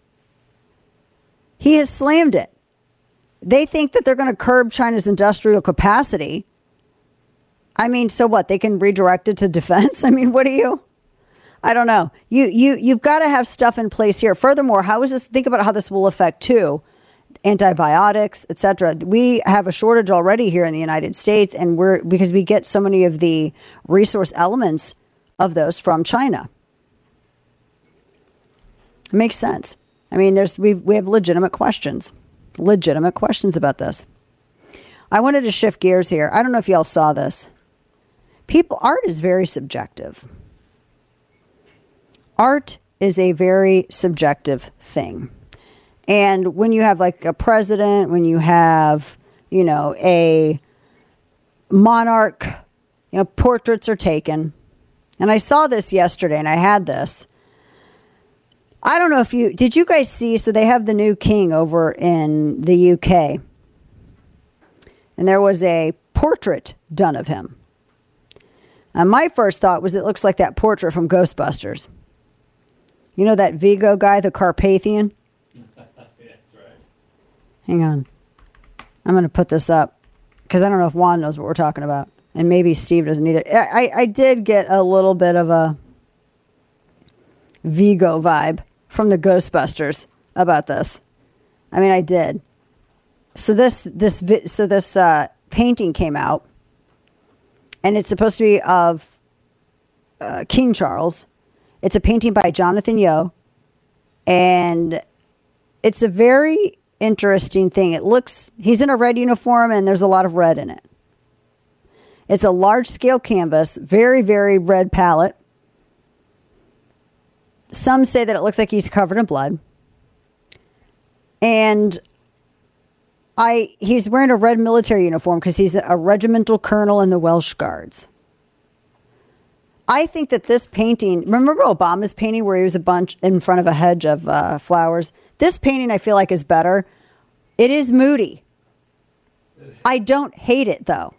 He has slammed it. They think that they're going to curb China's industrial capacity. I mean, so what? They can redirect it to defense? I mean, I don't know. You've got to have stuff in place here. Furthermore, think about how this will affect too. Antibiotics, etc. We have a shortage already here in the United States, and because we get so many of the resource elements of those from China. It makes sense. I mean, we have legitimate questions about this. I wanted to shift gears here. I don't know if y'all saw this. Art is very subjective. Art is a very subjective thing. And when you have like a president, when you have, a monarch, portraits are taken. And I saw this yesterday and I had this. I don't know if did you guys see, so they have the new king over in the UK. And there was a portrait done of him. And my first thought was it looks like that portrait from Ghostbusters. You know that Vigo guy, the Carpathian? That's right. Hang on. I'm going to put this up because I don't know if Juan knows what we're talking about. And maybe Steve doesn't either. I did get a little bit of a Vigo vibe from the Ghostbusters about this. I mean, I did. So this painting came out, and it's supposed to be of King Charles. It's a painting by Jonathan Yeo, and it's a very interesting thing. He's in a red uniform, and there's a lot of red in it. It's a large-scale canvas, very, very red palette. Some say that it looks like he's covered in blood. And he's wearing a red military uniform because he's a regimental colonel in the Welsh Guards. I think that this painting, remember Obama's painting where he was a bunch in front of a hedge of flowers? This painting I feel like is better. It is moody. I don't hate it though.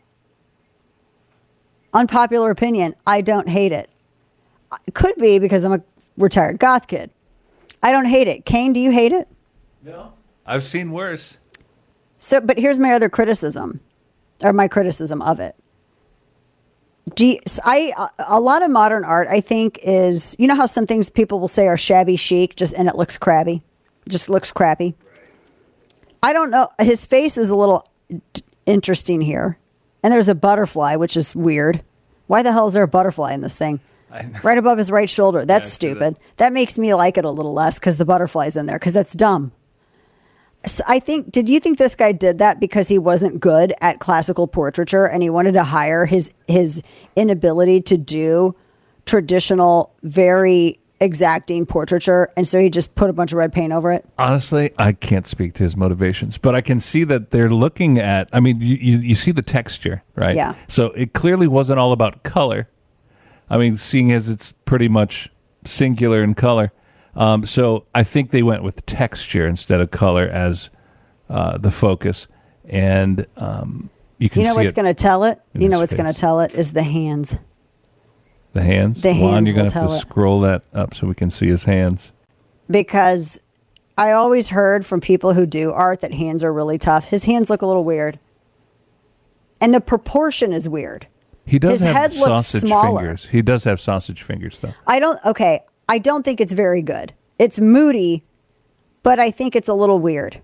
Unpopular opinion, I don't hate it. It could be because I'm a retired goth kid. I don't hate it. Kane, do you hate it? No. I've seen worse. So, but here's my other criticism, or my criticism of it. A lot of modern art, I think, is, you know how some things people will say are shabby chic, and it looks crabby, just looks crappy. I don't know. His face is a little interesting here. And there's a butterfly, which is weird. Why the hell is there a butterfly in this thing? Right above his right shoulder. That's stupid. That makes me like it a little less because the butterfly's in there, because that's dumb. So did you think this guy did that because he wasn't good at classical portraiture and he wanted to hire his inability to do traditional, very exacting portraiture, and so he just put a bunch of red paint over it? Honestly, I can't speak to his motivations, but I can see that they're looking at, I mean, you see the texture, right? Yeah. So it clearly wasn't all about color. I mean, seeing as it's pretty much singular in color. So I think they went with texture instead of color as the focus. And you can see what's going to tell it? You know what's face. going to tell it is the hands. The hands? The hands you're going to have to scroll that up so we can see his hands. Because I always heard from people who do art that hands are really tough. His hands look a little weird. And the proportion is weird. He does His have head looks sausage smaller. fingers. He does have sausage fingers, though. I don't think it's very good. It's moody, but I think it's a little weird.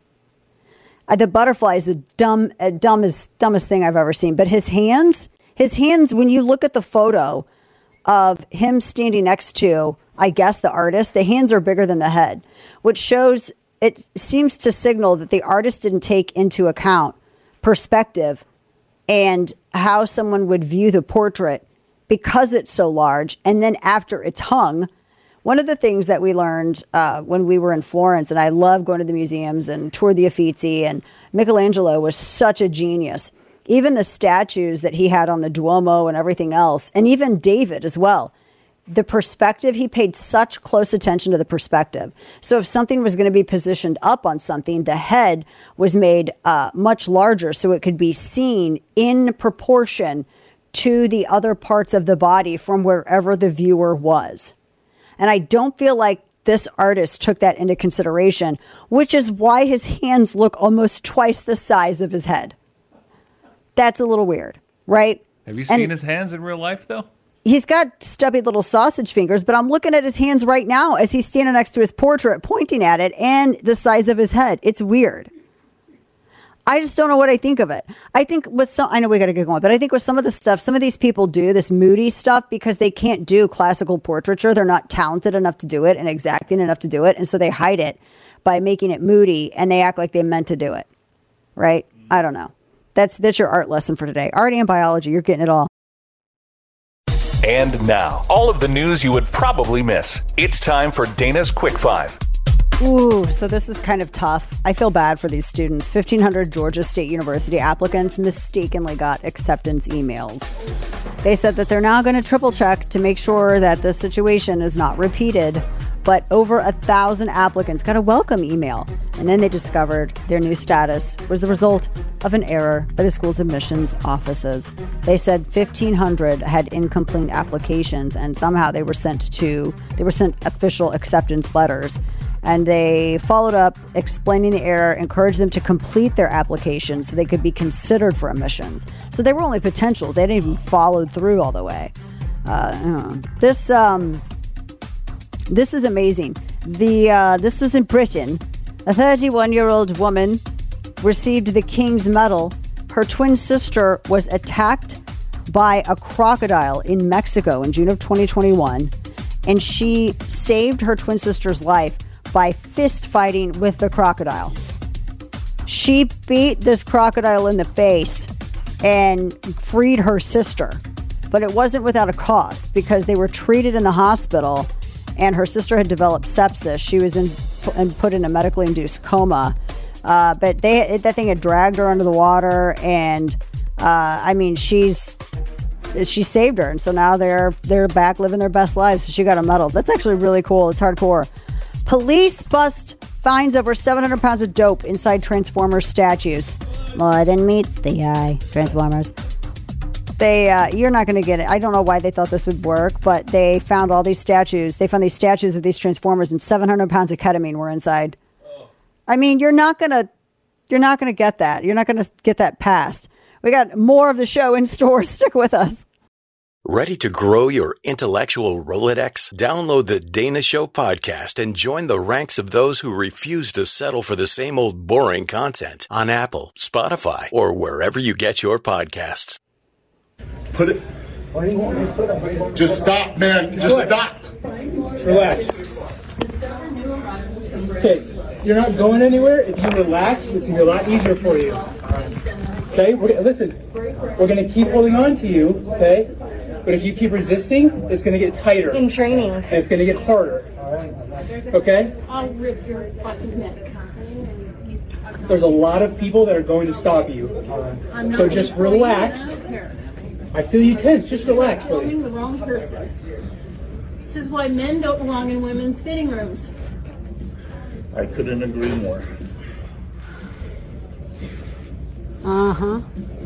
The butterfly is the dumbest thing I've ever seen. But his hands, when you look at the photo of him standing next to, I guess, the artist, the hands are bigger than the head, which shows, it seems to signal that the artist didn't take into account perspective and how someone would view the portrait because it's so large. And then after it's hung, one of the things that we learned when we were in Florence, and I love going to the museums and toured the Uffizi, and Michelangelo was such a genius. Even the statues that he had on the Duomo and everything else, and even David as well. The perspective, he paid such close attention to the perspective. So if something was going to be positioned up on something, the head was made much larger so it could be seen in proportion to the other parts of the body from wherever the viewer was. And I don't feel like this artist took that into consideration, which is why his hands look almost twice the size of his head. That's a little weird, right? Have you seen his hands in real life, though? He's got stubby little sausage fingers, but I'm looking at his hands right now as he's standing next to his portrait, pointing at it, and the size of his head. It's weird. I just don't know what I think of it. I think I know we got to get going, but I think with some of the stuff, some of these people do this moody stuff because they can't do classical portraiture. They're not talented enough to do it and exacting enough to do it. And so they hide it by making it moody and they act like they meant to do it. Right? I don't know. That's your art lesson for today. Art and biology, you're getting it all. And now, all of the news you would probably miss. It's time for Dana's Quick Five. Ooh, so this is kind of tough. I feel bad for these students. 1,500 Georgia State University applicants mistakenly got acceptance emails. They said that they're now going to triple check to make sure that the situation is not repeated. But over 1,000 applicants got a welcome email. And then they discovered their new status was the result of an error by the school's admissions offices. They said 1,500 had incomplete applications and somehow they were sent official acceptance letters. And they followed up explaining the error, encouraged them to complete their applications so they could be considered for admissions. So they were only potentials. They didn't even follow through all the way. This is amazing. This was in Britain. A 31-year-old woman received the King's Medal. Her twin sister was attacked by a crocodile in Mexico in June of 2021. And she saved her twin sister's life by fist fighting with the crocodile. She beat this crocodile in the face and freed her sister. But it wasn't without a cost because they were treated in the hospital and her sister had developed sepsis. She was put in a medically induced coma. But that thing had dragged her under the water and she saved her. And so now they're back living their best lives. So she got a medal. That's actually really cool. It's hardcore. Police bust finds over 700 pounds of dope inside Transformers statues. More than meets the eye. Transformers. You're not going to get it. I don't know why they thought this would work, but they found all these statues. They found these statues of these Transformers and 700 pounds of ketamine were inside. I mean, you're not going to get that. You're not going to get that passed. We got more of the show in store. Stick with us. Ready to grow your intellectual Rolodex? Download the Dana Show podcast and join the ranks of those who refuse to settle for the same old boring content on Apple, Spotify, or wherever you get your podcasts. Put it. Just stop, man. Just stop. Relax. Okay, you're not going anywhere. If you relax, it's going to be a lot easier for you. Okay, listen. We're going to keep holding on to you, okay? But if you keep resisting, it's going to get tighter. In training. And it's going to get harder. Okay? I'll rip your fucking neck. There's a lot of people that are going to stop you. So just relax. I feel you tense. Just relax, buddy. You're the wrong person. This is why men don't belong in women's fitting rooms. I couldn't agree more. Uh-huh.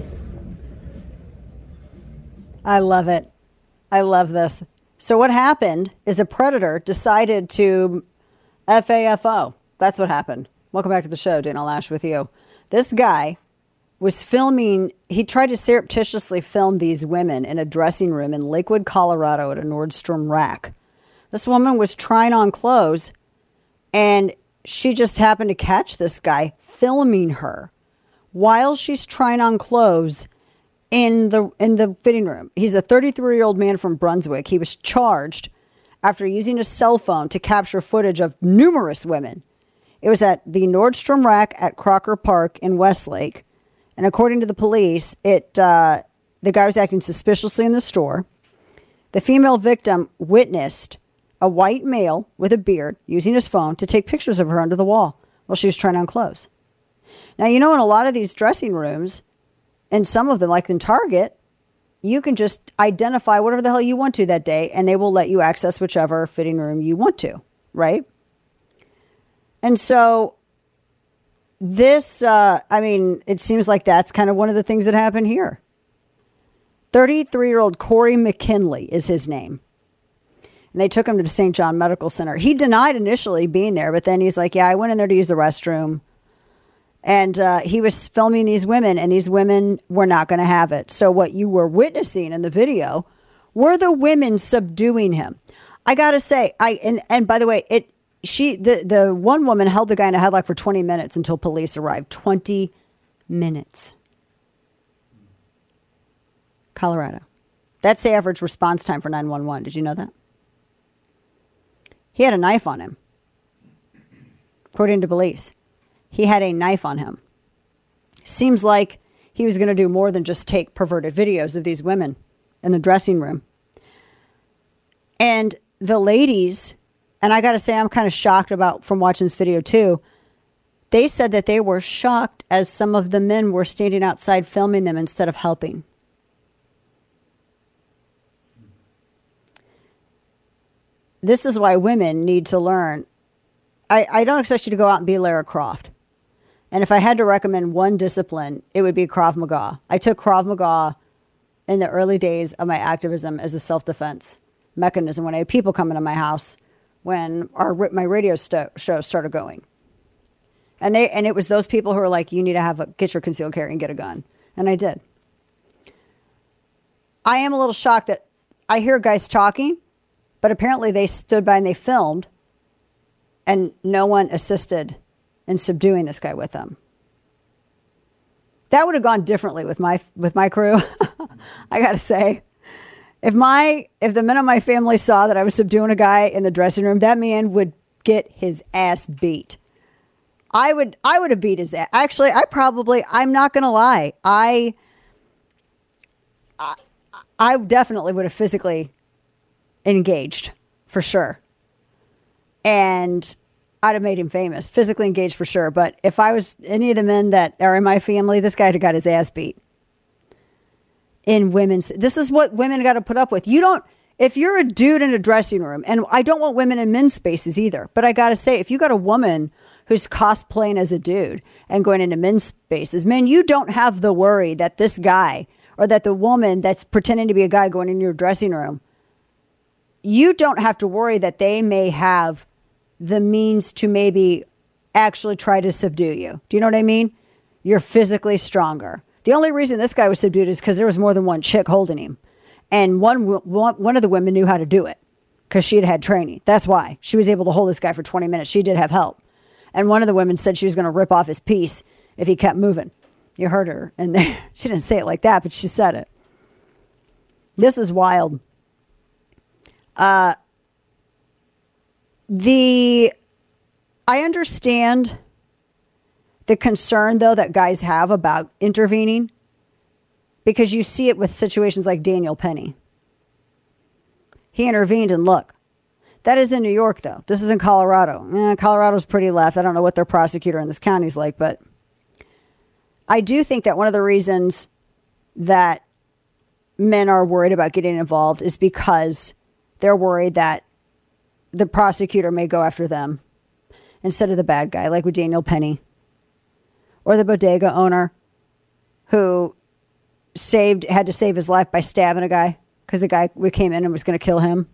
I love it. I love this. So what happened is a predator decided to FAFO. That's what happened. Welcome back to the show. Dana Loesch with you. This guy was filming. He tried to surreptitiously film these women in a dressing room in Lakewood, Colorado at a Nordstrom Rack. This woman was trying on clothes and she just happened to catch this guy filming her while she's trying on clothes in the fitting room. He's a 33-year-old man from Brunswick. He was charged after using a cell phone to capture footage of numerous women. It was at the Nordstrom Rack at Crocker Park in Westlake. And according to the police, the guy was acting suspiciously in the store. The female victim witnessed a white male with a beard using his phone to take pictures of her under the wall while she was trying on clothes. Now, in a lot of these dressing rooms, and some of them, like in Target, you can just identify whatever the hell you want to that day, and they will let you access whichever fitting room you want to, right? And so this, it seems like that's kind of one of the things that happened here. 33-year-old Corey McKinley is his name. And they took him to the St. John Medical Center. He denied initially being there, but then he's like, yeah, I went in there to use the restroom. And he was filming these women, and these women were not going to have it. So what you were witnessing in the video were the women subduing him. I got to say, and by the way, the one woman held the guy in a headlock for 20 minutes until police arrived. 20 minutes. Colorado. That's the average response time for 911. Did you know that? He had a knife on him. According to police, he had a knife on him. Seems like he was going to do more than just take perverted videos of these women in the dressing room. And the ladies, and I got to say, I'm kind of shocked from watching this video too. They said that they were shocked as some of the men were standing outside filming them instead of helping. This is why women need to learn. I don't expect you to go out and be Lara Croft. And if I had to recommend one discipline, it would be Krav Maga. I took Krav Maga in the early days of my activism as a self-defense mechanism when I had people come into my house when my radio show started going. And it was those people who were like, you need to get your concealed carry and get a gun. And I did. I am a little shocked that I hear guys talking, but apparently they stood by and they filmed and no one assisted in subduing this guy with them. That would have gone differently with my crew. I got to say, if the men of my family saw that I was subduing a guy in the dressing room, that man would get his ass beat. I would have beat his ass. Actually, I'm not going to lie. I definitely would have physically engaged for sure. And I'd have made him famous, physically engaged for sure. But if I was any of the men that are in my family, this guy would have got his ass beat. This is what women got to put up with. If you're a dude in a dressing room, and I don't want women in men's spaces either, but I got to say, if you got a woman who's cosplaying as a dude and going into men's spaces, man, you don't have the worry that this guy or that the woman that's pretending to be a guy going in your dressing room, you don't have to worry that they may have the means to maybe actually try to subdue you. Do you know what I mean? You're physically stronger. The only reason this guy was subdued is because there was more than one chick holding him. And one of the women knew how to do it because she had had training. That's why she was able to hold this guy for 20 minutes. She did have help. And one of the women said she was going to rip off his piece if he kept moving. You heard her. And she didn't say it like that, but she said it. This is wild. I understand the concern, though, that guys have about intervening because you see it with situations like Daniel Penny. He intervened, and look, that is in New York, though. This is in Colorado. Colorado's pretty left. I don't know what their prosecutor in this county is like, but I do think that one of the reasons that men are worried about getting involved is because they're worried that the prosecutor may go after them instead of the bad guy, like with Daniel Penny. Or the bodega owner who had to save his life by stabbing a guy because the guy came in and was going to kill him.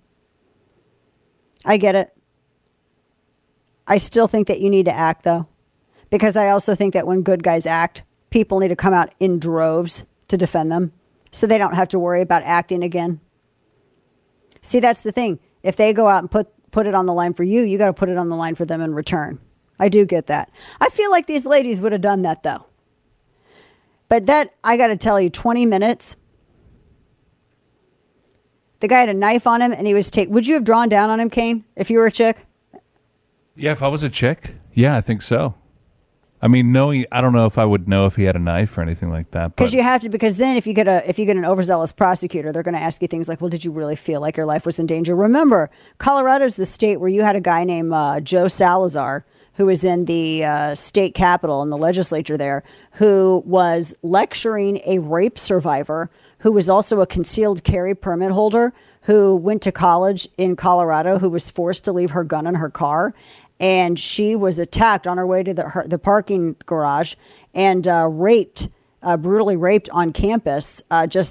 I get it. I still think that you need to act, though, because I also think that when good guys act, people need to come out in droves to defend them so they don't have to worry about acting again. See, that's the thing. If they go out and put it on the line for you, you got to put it on the line for them in return. I do get that. I feel like these ladies would have done that, though. But that, I got to tell you, 20 minutes. The guy had a knife on him, and he was would you have drawn down on him, Kane, if you were a chick? Yeah, if I was a chick, yeah, I think so. I mean, I don't know if I would know if he had a knife or anything like that. Because you have to. Because then, if you get an overzealous prosecutor, they're going to ask you things like, "Well, did you really feel like your life was in danger?" Remember, Colorado's the state where you had a guy named Joe Salazar, who was in the state capitol in the legislature there, who was lecturing a rape survivor who was also a concealed carry permit holder who went to college in Colorado, who was forced to leave her gun in her car. And she was attacked on her way to the parking garage and brutally raped on campus,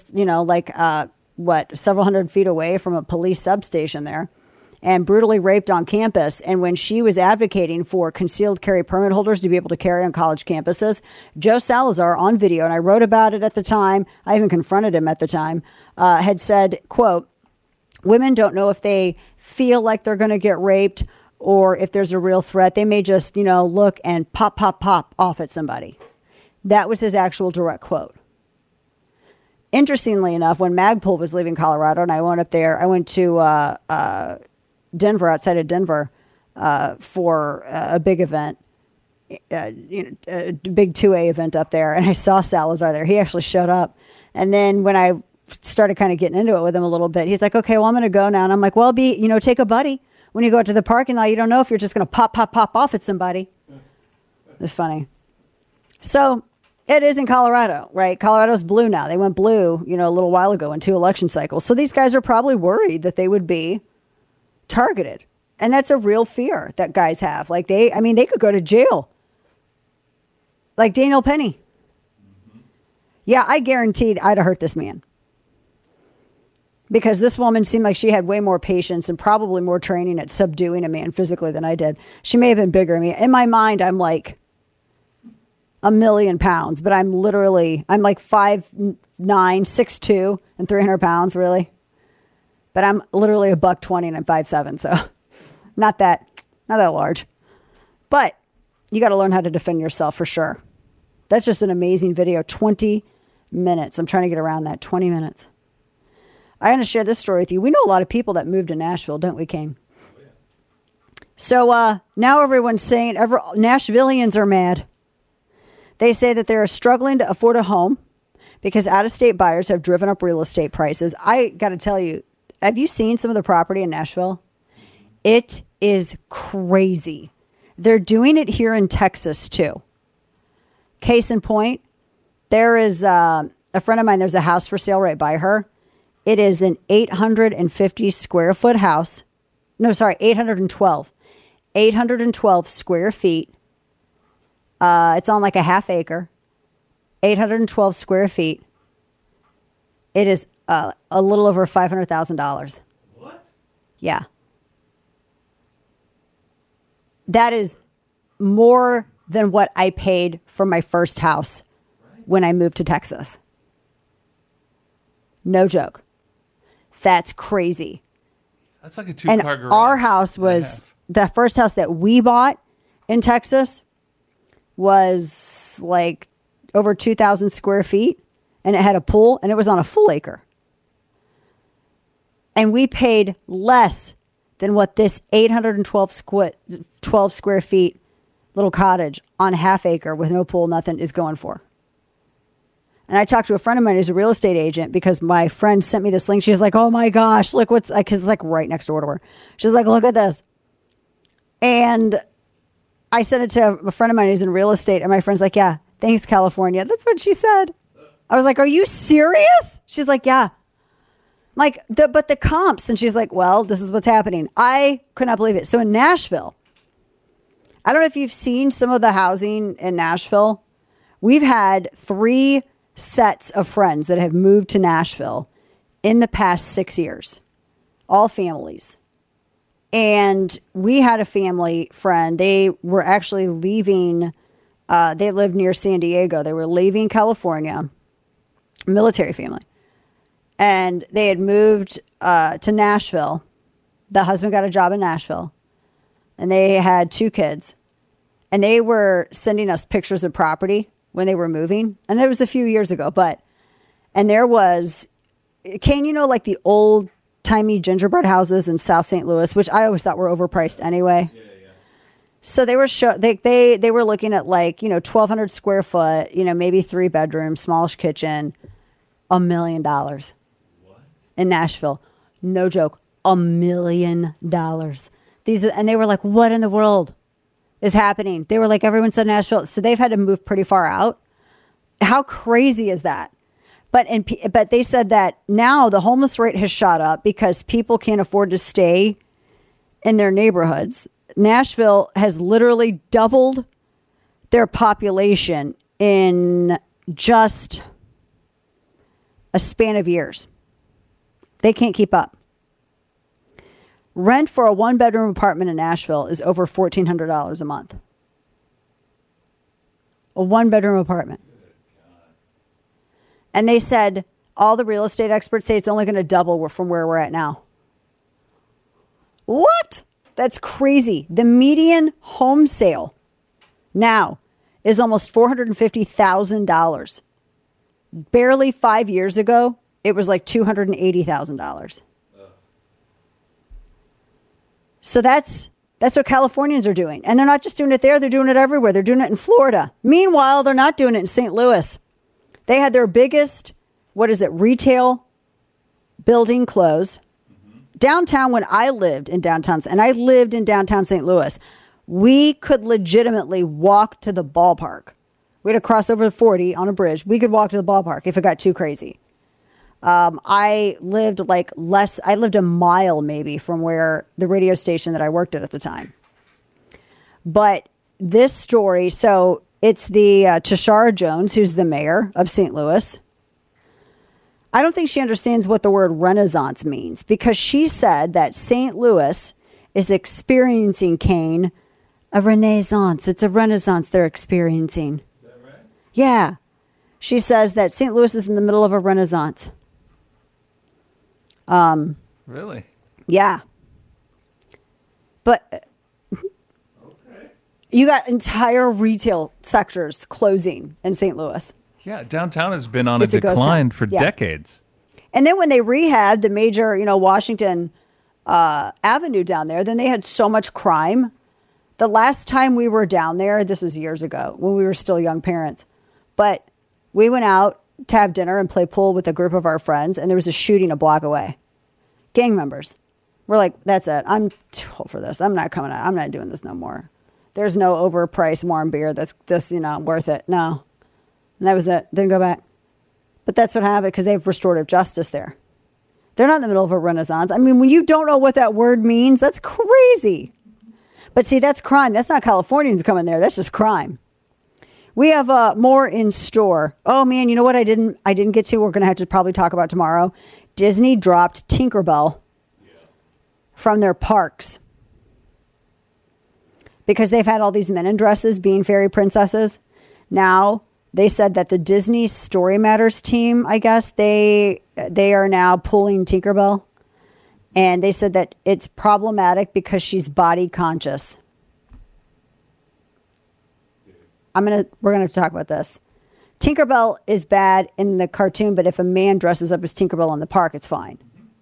several hundred feet away from a police substation there, and brutally raped on campus. And when she was advocating for concealed carry permit holders to be able to carry on college campuses, Joe Salazar on video, and I wrote about it at the time, I even confronted him at the time, had said, quote, "Women don't know if they feel like they're going to get raped or if there's a real threat. They may just, look and pop off at somebody." That was his actual direct quote. Interestingly enough, when Magpul was leaving Colorado and I went up there, I went to Denver, outside of Denver, for a big event, a big 2A event up there. And I saw Salazar there. He actually showed up. And then when I started kind of getting into it with him a little bit, he's like, okay, well, I'm going to go now. And I'm like, well, take a buddy. When you go out to the parking lot, you don't know if you're just going to pop off at somebody. It's funny. So it is in Colorado, right? Colorado's blue now. They went blue, a little while ago in 2 election cycles. So these guys are probably worried that they would be targeted. And that's a real fear that guys have. Like they could go to jail. Like Daniel Penny. Yeah, I guarantee I'd have hurt this man. Because this woman seemed like she had way more patience and probably more training at subduing a man physically than I did. She may have been bigger than me. In my mind, I'm like 1,000,000 pounds, but I'm like 5'9", 6'2", and 300 pounds, really. But I'm literally $120 and I'm 5'7", so not that large. But you got to learn how to defend yourself for sure. That's just an amazing video. 20 minutes. I'm trying to get around that. 20 minutes. I want to share this story with you. We know a lot of people that moved to Nashville, don't we, Kane? Oh, yeah. So now everyone's saying Nashvillians are mad. They say that they're struggling to afford a home because out-of-state buyers have driven up real estate prices. I got to tell you, have you seen some of the property in Nashville? It is crazy. They're doing it here in Texas, too. Case in point, there is a friend of mine, there's a house for sale right by her. It is an 850 square foot house. No, sorry, 812. 812 square feet. It's on like a half acre. 812 square feet. It is a little over $500,000. What? Yeah. That is more than what I paid for my first house when I moved to Texas. No joke. That's crazy. That's like a 2-car garage. And our house was, the first house that we bought in Texas was like over 2,000 square feet. And it had a pool and it was on a full acre. And we paid less than what this 812 square feet little cottage on a half acre with no pool, nothing is going for. And I talked to a friend of mine who's a real estate agent because my friend sent me this link. She's like, oh my gosh, look what's, because it's like right next door to her. She's like, look at this. And I sent it to a friend of mine who's in real estate. And my friend's like, yeah, thanks, California. That's what she said. I was like, are you serious? She's like, yeah. Like, but the comps. And she's like, well, this is what's happening. I could not believe it. So in Nashville, I don't know if you've seen some of the housing in Nashville. We've had 3 sets of friends that have moved to Nashville in the past 6 years, all families. And we had a family friend. They were actually leaving. They lived near San Diego. They were leaving California, military family. And they had moved to Nashville. The husband got a job in Nashville. And they had 2 kids. And they were sending us pictures of property when they were moving. And it was a few years ago. And there was, Kane, like the old-timey gingerbread houses in South St. Louis, which I always thought were overpriced anyway. Yeah. So they were they were looking at 1,200 square foot, maybe 3 bedrooms, smallish kitchen, $1 million. What? In Nashville. No joke. $1 million. And they were like, what in the world is happening? They were like, everyone said Nashville. So they've had to move pretty far out. How crazy is that? But they said that now the homeless rate has shot up because people can't afford to stay in their neighborhoods. Nashville has literally doubled their population in just a span of years. They can't keep up. Rent for a 1-bedroom apartment in Nashville is over $1,400 a month. A 1-bedroom apartment. And they said, all the real estate experts say it's only going to double from where we're at now. What? That's crazy. The median home sale now is almost $450,000. Barely 5 years ago, it was like $280,000. So that's what Californians are doing. And they're not just doing it there, they're doing it everywhere. They're doing it in Florida. Meanwhile, they're not doing it in St. Louis. They had their biggest, retail building close. Downtown, when I lived in downtown, and I lived in downtown St. Louis, we could legitimately walk to the ballpark. We had to cross over the 40 on a bridge. We could walk to the ballpark if it got too crazy. I lived a mile maybe from where the radio station that I worked at the time. But this story, so it's the Tashara Jones, who's the mayor of St. Louis. I don't think she understands what the word renaissance means, because she said that St. Louis is experiencing, Kane, a renaissance. It's a renaissance they're experiencing. Is that right? Yeah. She says that St. Louis is in the middle of a renaissance. Really? Yeah. But you got entire retail sectors closing in St. Louis. Yeah, downtown has been on a decline for decades. And then when they rehabbed the major, Washington Avenue down there, then they had so much crime. The last time we were down there, this was years ago when we were still young parents, but we went out to have dinner and play pool with a group of our friends, and there was a shooting a block away. Gang members. We're like, that's it. I'm too old for this. I'm not coming out. I'm not doing this no more. There's no overpriced warm beer that's just, worth it. No. And that was it. Didn't go back. But that's what happened because they have restorative justice there. They're not in the middle of a renaissance. I mean, when you don't know what that word means, that's crazy. But see, that's crime. That's not Californians coming there. That's just crime. We have more in store. Oh man, you know what I didn't get to? We're going to have to probably talk about tomorrow. Disney dropped Tinkerbell from their parks because they've had all these men in dresses being fairy princesses. Now they said that the Disney Story Matters team, I guess, they are now pulling Tinkerbell. And they said that it's problematic because she's body conscious. We're gonna talk about this. Tinkerbell is bad in the cartoon, but if a man dresses up as Tinkerbell in the park, it's fine.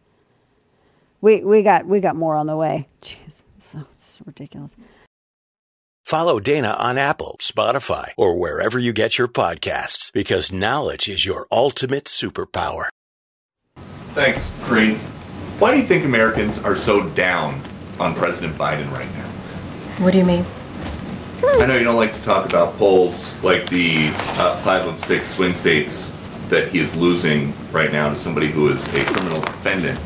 We got more on the way. Jeez, it's ridiculous. Follow Dana on Apple, Spotify, or wherever you get your podcasts, because knowledge is your ultimate superpower. Thanks, Green. Why do you think Americans are so down on President Biden right now? What do you mean? I know you don't like to talk about polls like the 5 of 6 swing states that he is losing right now to somebody who is a criminal defendant.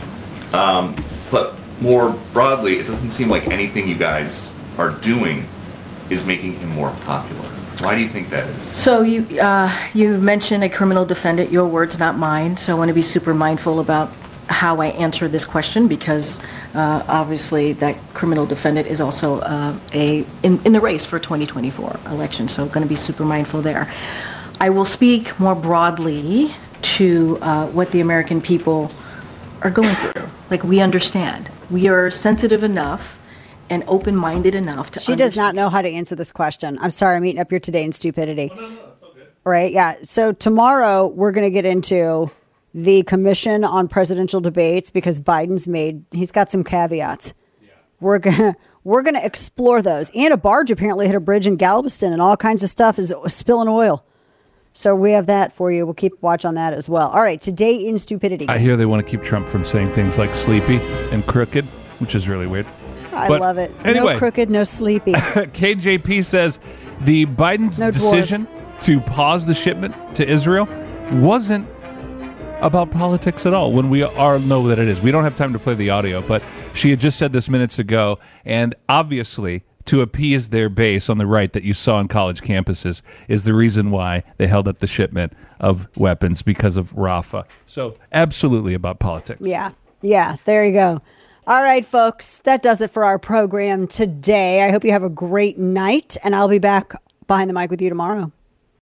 But more broadly, it doesn't seem like anything you guys are doing is making him more popular. Why do you think that is? So you mentioned a criminal defendant, your words, not mine. So I want to be super mindful about how I answer this question because obviously that criminal defendant is also in the race for 2024 election. So I'm going to be super mindful there. I will speak more broadly to what the American people are going through. Like, we understand. We are sensitive enough and open-minded enough to She does not know how to answer this question. I'm sorry, I'm eating up here today in stupidity. No, it's okay. Right, yeah. So tomorrow we're going to get into the Commission on Presidential Debates because he's got some caveats. Yeah. We're gonna explore those. And a barge apparently hit a bridge in Galveston and all kinds of stuff is spilling oil. So we have that for you. We'll keep watch on that as well. All right, today in stupidity. I hear they want to keep Trump from saying things like sleepy and crooked, which is really weird. I love it. Anyway, no crooked, no sleepy. KJP says the Biden's decision to pause the shipment to Israel wasn't about politics at all, when we know that it is. We don't have time to play the audio, but she had just said this minutes ago, and obviously to appease their base on the right that you saw on college campuses is the reason why they held up the shipment of weapons because of Rafah. So absolutely about politics. Yeah, there you go. All right, folks, that does it for our program today. I hope you have a great night, and I'll be back behind the mic with you tomorrow.